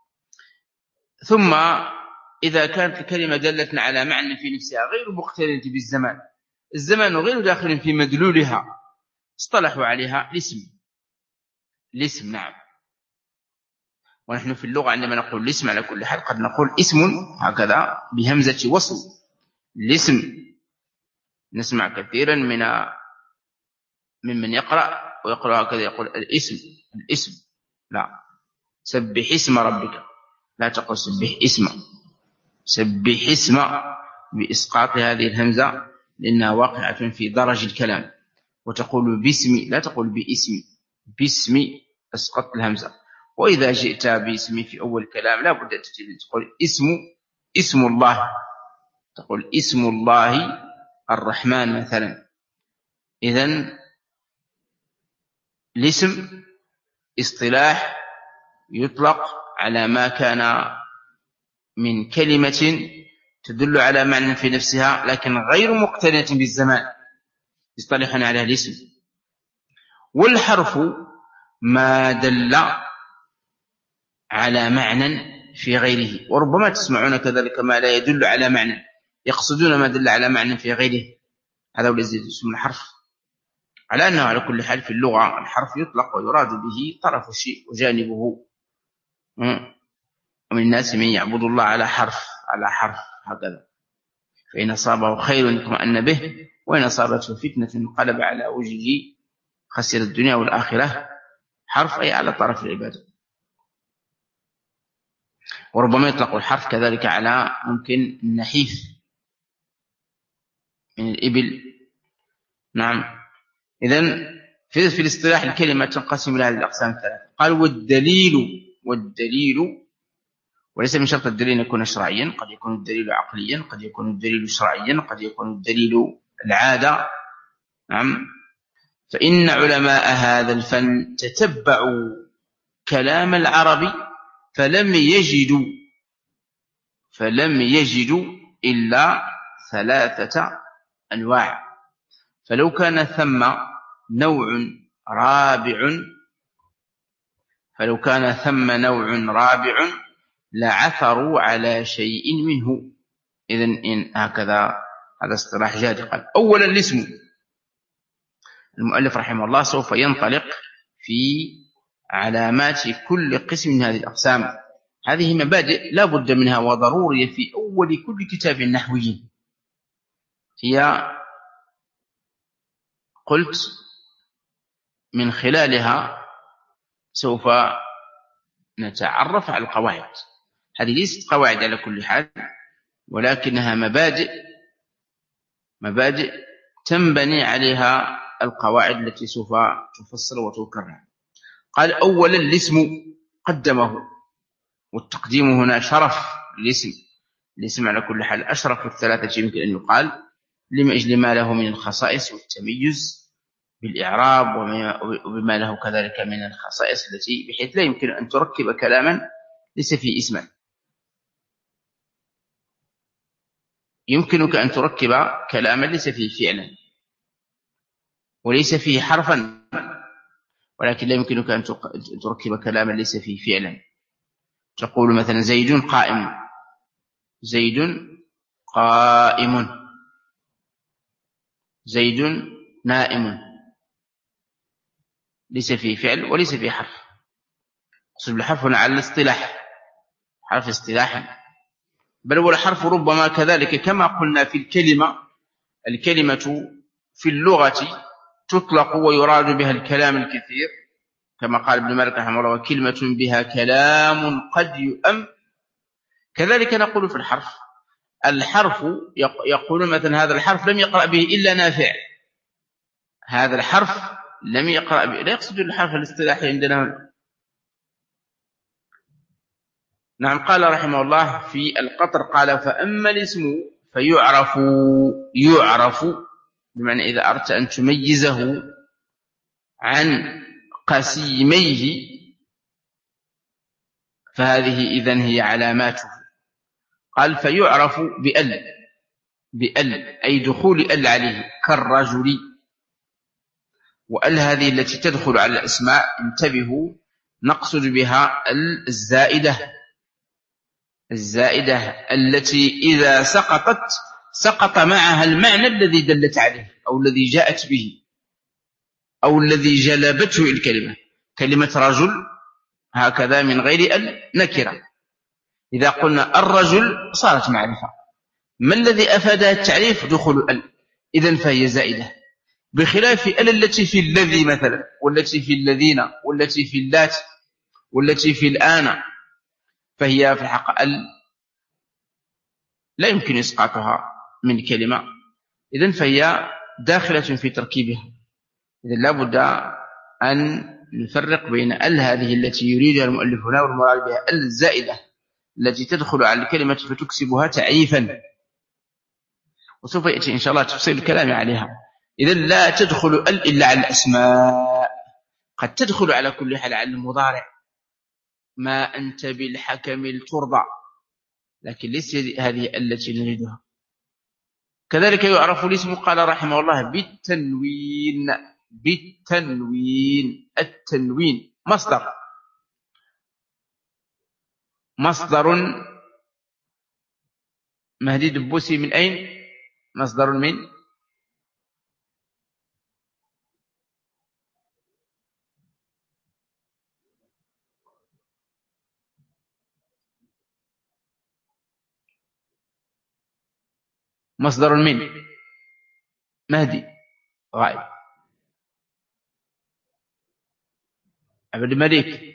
ثم إذا كانت الكلمة دلت على معنى في نفسها غير مقترنة بالزمان، الزمان غير داخل في مدلولها، اصطلحوا عليها الاسم. نعم. ونحن في اللغة عندما نقول الاسم على كل حال قد نقول اسم هكذا بهمزة وصل، الاسم. نسمع كثيرا ممن يقرأ ويقرأ هكذا يقول الاسم. لا، سبح اسم ربك، لا تقل سبح اسم بإسقاط هذه الهمزة لأنها واقعة في درج الكلام. وتقول باسمي، لا تقول باسمي أسقط الهمزة. وإذا جئت باسمي في أول الكلام لا بد تقول اسم الله، تقول اسم الله الرحمن مثلا. إذن الاسم اصطلاح يطلق على ما كان من كلمة تدل على معنى في نفسها لكن غير مقترنة بالزمان، يصطلحون عليها الاسم. والحرف ما دل على معنى في غيره. وربما تسمعون كذلك ما لا يدل على معنى، يقصدون ما دل على معنى في غيره، هذا هو الذي يسمى الحرف. على أنه على كل حال في اللغة الحرف يطلق ويراد به طرف الشيء وجانبه. ومن الناس من يعبد الله على حرف هكذا، فإن أصابه خير اطمأن به وإن أصابته فتنة انقلب على وجهه خسر الدنيا والآخرة. حرف أي على طرف العبادة. وربما يطلق الحرف كذلك على ممكن النحيف من الإبل. نعم. إذن في الاصطلاح الكلمة تنقسم إلى هذه الأقسام الثلاثة. قال والدليل وليس من شرط الدليل يكون شرعيا، قد يكون الدليل عقليا، قد يكون الدليل شرعيا، قد يكون الدليل العادة. نعم. فإن علماء هذا الفن تتبعوا كلام العرب فلم يجدوا إلا 3 أنواع. فلو كان ثم نوع رابع لعثروا على شيء منه. إذن إن هكذا هذا اصطلاح جاد. قال أولا الاسم. المؤلف رحمه الله سوف ينطلق في علامات كل قسم من هذه الأقسام. هذه مبادئ لا بد منها وضرورية في أول كل كتاب نحوي. هي قلت من خلالها سوف نتعرف على القواعد. هذه ليست قواعد على كل حال، ولكنها مبادئ تنبني عليها القواعد التي سوف تفصل وتكرر. قال أولا الاسم قدمه، والتقديم هنا شرف الاسم على كل حال أشرف الثلاثة يمكن أن يقال لأجل ما له من الخصائص والتميز بالإعراب وبما له كذلك من الخصائص التي بحيث لا يمكن أن تركب كلاما ليس فيه اسما. يمكنك أن تركب كلاما ليس فيه فعلا وليس فيه حرفا، ولكن لا يمكنك أن تركب كلاما ليس فيه فعلا. تقول مثلا زيد قائم، زيد نائم، ليس فيه فعل وليس فيه حرف. أقصد بالحرف هنا على الاصطلاح، حرف اصطلاحا، بل والحرف ربما كذلك كما قلنا في الكلمة في اللغة تطلق ويراد بها الكلام الكثير كما قال ابن مالك رحمه الله وكلمة بها كلام قد يؤم. كذلك نقول في الحرف يقول مثلا هذا الحرف لم يقرأ به إلا نافع، هذا الحرف لم يقرأ به، لا يقصد الحرف الاصطلاحي عندنا نعم. قال رحمه الله في القطر قال فأما الاسم يعرف بمعنى إذا أردت أن تميزه عن قسيميه فهذه إذن هي علاماته. قال فيعرف بأل أي دخول أل عليه كالرجل، وأل هذه التي تدخل على الأسماء انتبهوا نقصد بها الزائدة التي إذا سقط معها المعنى الذي دلت عليه أو الذي جاءت به أو الذي جلبته الكلمة. كلمة رجل هكذا من غير ال نكرة، إذا قلنا الرجل صارت معرفة. ما الذي أفادها التعريف؟ دخول ال، إذن فهي زائدة، بخلاف ال التي في الذي مثلا، والتي في الذين، والتي في اللات، والتي في الآن، فهي في الحق ال لا يمكن إسقاطها من كلمة، إذن فهي داخلة في تركيبها. إذن لا بد أن نفرق بين ال هذه التي يريدها المؤلف هنا والمراد بها ال الزائدة التي تدخل على الكلمة فتكسبها تعريفا، وسوف يأتي إن شاء الله تفصيل الكلام عليها. إذن لا تدخل ال إلا على الأسماء، قد تدخل على كل حال على المضارع، ما أنت بالحكم الترضى، لكن ليس هذه التي نريدها. كذلك يعرف الاسم قال رحمه الله بالتنوين. التنوين مصدر مهدي دبوسي من أين؟ مصدر من مهدي غائب عبد الملك.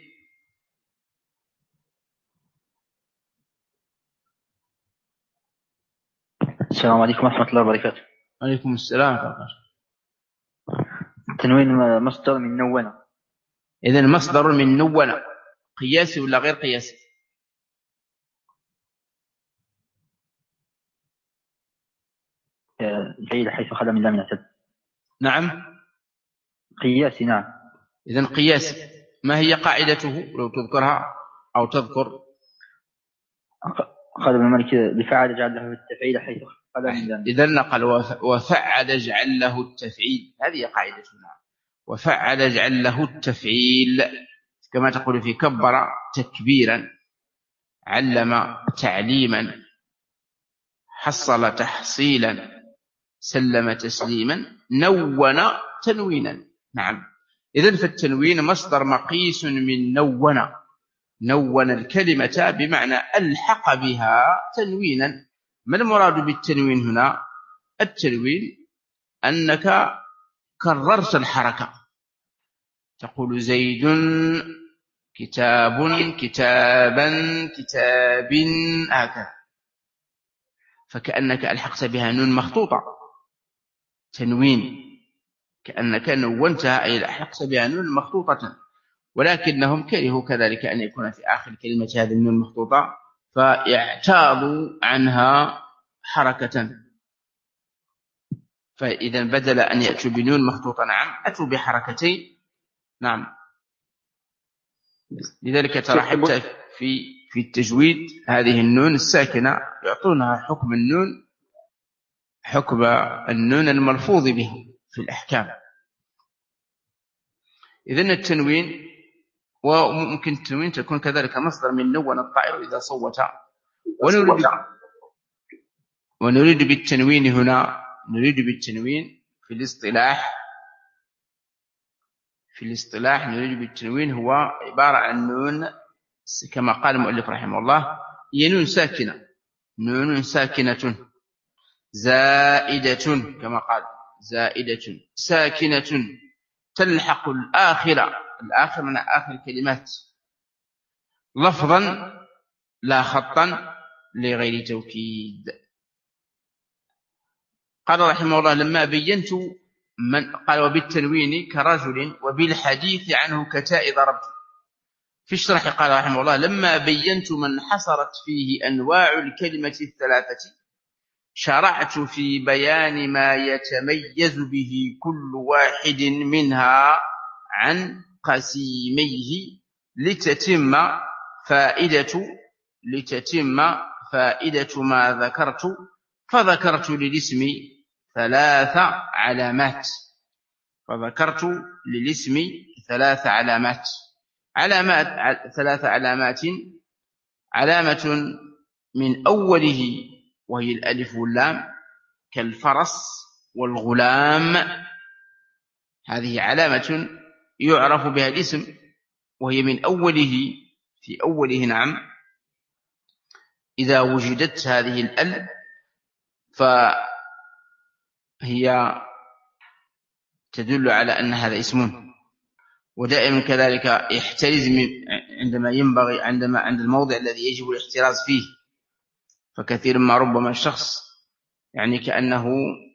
السلام عليكم ورحمة الله وبركاته. عليكم السلام ورحمة الله. التنوين مصدر من نونة. إذن مصدر من نونة، قياسي ولا غير قياسي؟ جيد حيث خلا من لام يعتد. نعم قياسي. نعم. إذن قياسي. ما هي قاعدته لو تذكرها أو تذكر؟ قال ابن مالك لفعل جعل له التفعيل حيث خلا من لام. إذن نقل وفعل جعل له التفعيل، هذه قاعدتنا. وفعل جعل له التفعيل كما تقول في كبر تكبيرا، علم تعليما، حصل تحصيلا، سلم تسليما، نون تنوينا. نعم. إذن فالتنوين مصدر مقيس من نون الكلمة بمعنى ألحق بها تنوينا. ما المراد بالتنوين هنا؟ التنوين أنك كررت الحركة، تقول زيد، كتاب، كتابا، كتاب، هكذا، فكأنك ألحقت بها نون مخطوطة، تنوين، كأنك نونتها أي ألحقت بها نون مخطوطة. ولكنهم كرهوا كذلك أن يكون في آخر كلمة هذه النون مخطوطة، فاعتاضوا عنها حركة. فإذا بدل أن يأتوا بنون مخطوطة نعم أتوا بحركتين. نعم. لذلك ترى حتى في التجويد هذه النون الساكنة يعطونها حكم النون الملفوظ به في الأحكام. إذن التنوين، وممكن التنوين تكون كذلك مصدر من نون الطائر إذا صوت. ونريد بالتنوين هنا، نريد بالتنوين في الاصطلاح نريد بالتنوين هو عبارة عن نون كما قال المؤلف رحمه الله، هي نون ساكنة زائدة، كما قال زائدة ساكنة تلحق الآخر من آخر الكلمات لفظا لا خطا لغير توكيد. قال رحمه الله لما بينت من قال وبالتنوين كرجل وبالحديث عنه كتاء ضربت. في الشرح قال رحمه الله: لما بينت من حصرت فيه أنواع الكلمة الثلاثة شرعت في بيان ما يتميز به كل واحد منها عن قسيميه لتتم فائدة ما ذكرت، فذكرت للاسم ثلاث علامات. ثلاث علامات: علامة من أوله وهي الألف واللام كالفرس والغلام، هذه علامة يعرف بها الاسم وهي من أوله، في أوله نعم. إذا وجدت هذه الأل فهي تدل على أن هذا اسم. ودائما كذلك يحترز عند الموضع الذي يجب الاحتراز فيه. فكثير ما ربما الشخص يعني كأنه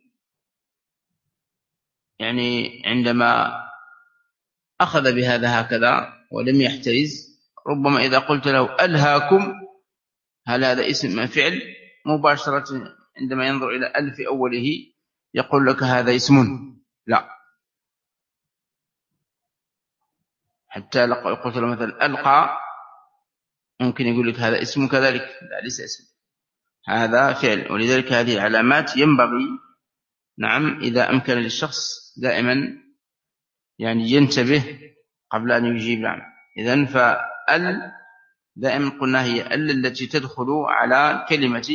يعني عندما أخذ بهذا هكذا ولم يحترز، ربما إذا قلت له ألهاكم، هل هذا اسم فعل؟ مباشرة عندما ينظر إلى أل في أوله يقول لك هذا اسم. لا، حتى قلت له مثلا ألقى، ممكن يقول لك هذا اسم كذلك، لا ليس اسم، هذا فعل. ولذلك هذه العلامات ينبغي نعم إذا أمكن للشخص دائما يعني ينتبه قبل أن يجيب. نعم، إذن فأل دائما قلنا هي أل التي تدخل على كلمة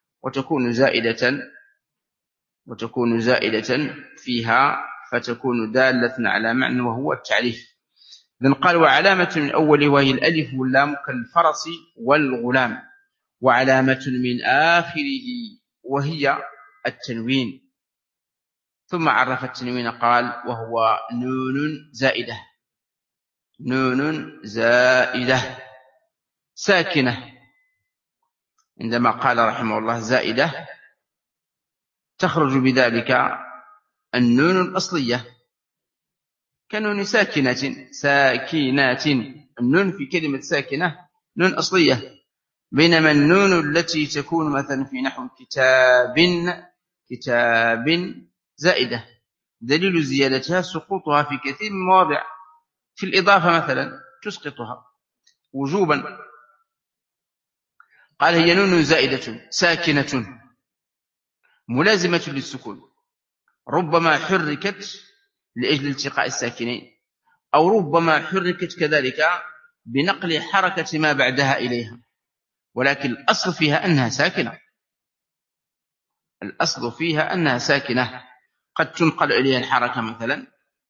وتكون زائدة فيها، فتكون دالة على معنى وهو التعريف. إذن قال: وعلامة من أوله وهي الألف واللام كالفرس والغلام، وعلامة من آخره وهي التنوين. ثم عرف التنوين قال: وهو نون زائدة ساكنة. عندما قال رحمه الله زائدة، تخرج بذلك النون الأصلية كنون ساكنات. النون في كلمة ساكنة نون أصلية، بينما النون التي تكون مثلا في نحو كتاب زائدة، دليل زيادتها سقوطها في كثير من المواضع. في الإضافة مثلا تسقطها وجوبا. قال: هي نون زائدة ساكنة ملازمة للسكون، ربما حركت لأجل التقاء الساكنين، أو ربما حركت كذلك بنقل حركة ما بعدها إليها، ولكن الأصل فيها أنها ساكنة. قد تنقل إليها الحركة مثلا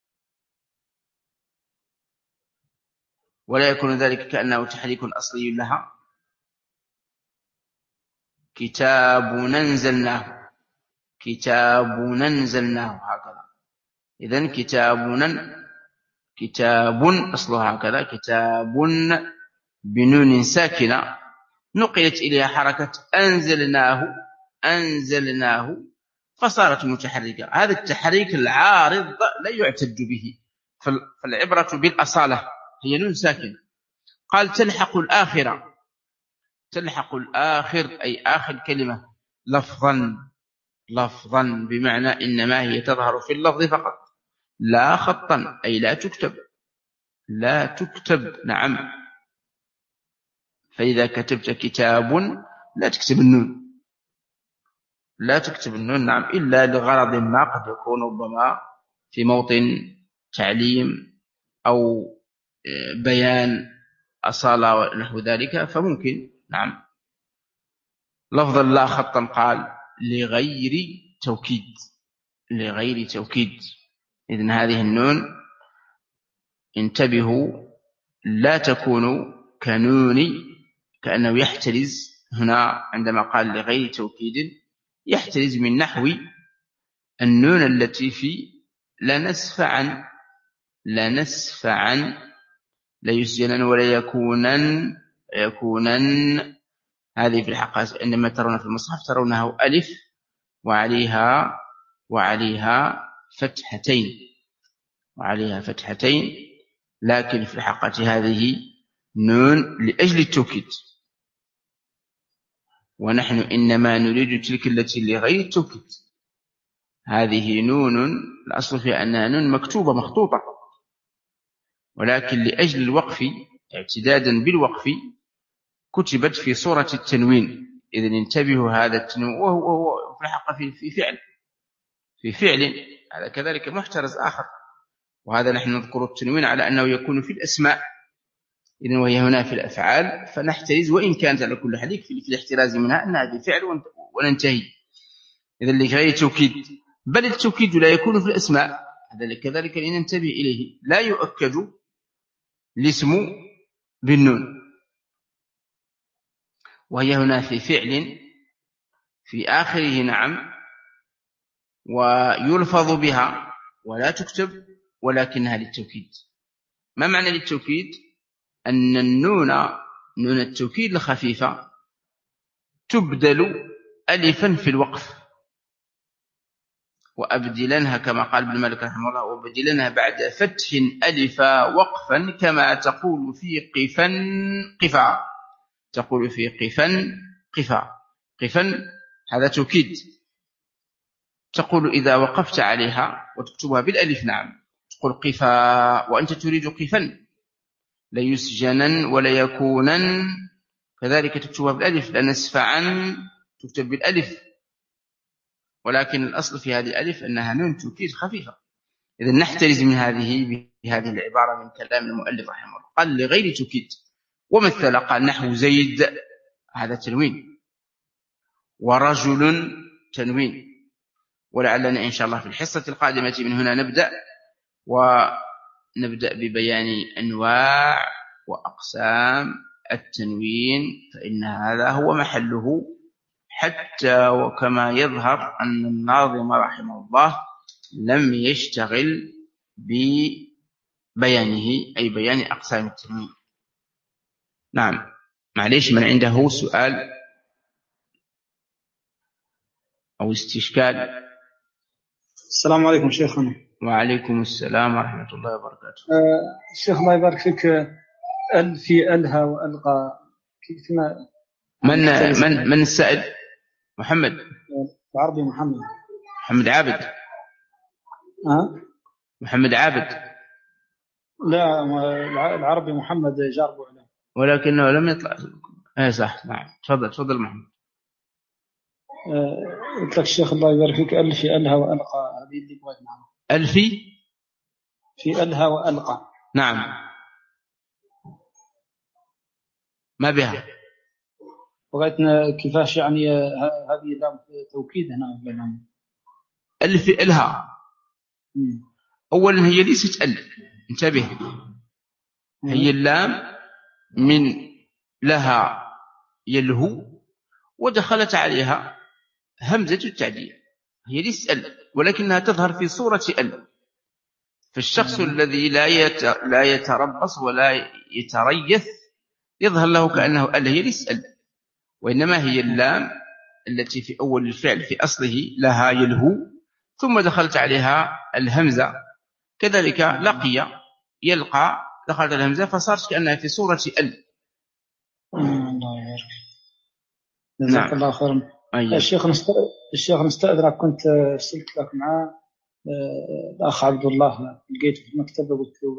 ولا يكون ذلك كأنه تحريك أصلي لها. كتاب ننزلناه هكذا. إذن كتاب أصلها هكذا، كتاب بنون ساكنة نقلت إليها حركة أنزلناه فصارت متحركة. هذا التحريك العارض لا يعتد به، فالعبرة بالأصالة. هي نون ساكنة. قال: تلحق الآخر أي آخر كلمة لفظا بمعنى إنما هي تظهر في اللفظ فقط لا خطا، أي لا تكتب. نعم، فإذا كتبت كتاب لا تكتب النون نعم، إلا لغرض ما قد يكون ربما في موطن تعليم أو بيان أصالة ونحو ذلك، فممكن نعم لفظا لا خطا. قال: لغير توكيد. إذن هذه النون انتبهوا لا تكون كأنه يحترز هنا عندما قال لغير توكيد، يحترز من نحو النون التي في لا نسف عن لا يسجنن ولا يكونن. هذه في الحقيقة عندما ترون في المصحف ترونه ألف وعليها فتحتين، لكن في الحقيقة هذه نون لأجل التوكيد، ونحن إنما نريد تلك التي لغير التوكيد. هذه نون الأصل فيها أنها نون مكتوبة مخطوطة، ولكن لأجل الوقف اعتدادا بالوقف كتبت في صورة التنوين. إذن انتبهوا، هذا التنوين وهو في الحق في فعل هذا كذلك محترز آخر، وهذا نحن نذكر التنوين على أنه يكون في الأسماء، إذن وهي هنا في الأفعال فنحترز، وإن كانت على كل حال في الاحتراز منها أنها في فعل وننتهي. إذن لغير توكيد، بل التوكيد لا يكون في الأسماء، هذا كذلك لننتبه إليه، لا يؤكد الاسم بالنون، وهي هنا في فعل في آخره نعم، ويلفظ بها ولا تكتب، ولكنها للتوكيد. ما معنى للتوكيد؟ أن نون التوكيد الخفيفة تبدل ألفا في الوقف، وأبدلنها كما قال ابن مالك رحمه الله، وأبدلنها بعد فتح ألفا وقفا كما تقول في قفا قفا، تقول في قفا قفا. قفا هذا توكيد، تقول إذا وقفت عليها وتكتبها بالألف نعم، تقول قفا، وأنت تريد قفا، ليسجنا ولا يكونا، كذلك تكتبها بالألف، لنسفعا تكتب بالألف، ولكن الأصل في هذه الألف أنها نون توكيد خفيفة. إذن نحترز من بهذه العبارة من كلام المؤلف رحمه الله، قال لغير توكيد. ومثل قال نحو زيد هذا تنوين، ورجل تنوين. ولعلنا إن شاء الله في الحصة القادمة من هنا نبدأ ببيان أنواع وأقسام التنوين، فإن هذا هو محله، حتى وكما يظهر أن الناظم رحمه الله لم يشتغل ببيانه، أي بيان أقسام التنوين. نعم، معليش من عنده سؤال أو استشكال؟ السلام عليكم شيخنا. وعليكم السلام ورحمة الله وبركاته. الشيخ الله يبارك فيك، في ألها وألقى كيفما من السائل؟ محمد العربي محمد عابد. محمد عابد. لا، العربي محمد جاربه عليه، ولكنه لم يطلع. صح، نعم. تفضل محمد. قلت لك الشيخ الله يبارك فيك، ألفي ألها وألقى، هذه اللي بغيت نعم. ألفي في ألها وألقى، نعم. ما بها؟ بغيتنا كيفاش يعني هذه لام توكيد هنا ولا نعم؟ ألفي ألها. أولا هي ليست ألف، انتبه، هي اللام من لها يلهو ودخلت عليها همزة التعديل، هي ليست ألف، ولكنها تظهر في صورة ألف. فالشخص الذي لا يتربص ولا يتريث يظهر له كأنه أل، هي ليست ألف، وإنما هي اللام التي في أول الفعل في أصله لها يلهو، ثم دخلت عليها الهمزة، كذلك لقي يلقى، دخلت الهمزة فصارت كأنها في صورة أل. الله يبارك، جزاك الله خيرا. الشيخ نستأذنك، كنت ارسلت لك مع الأخ عبد الله، لقيته في المكتبة قلت له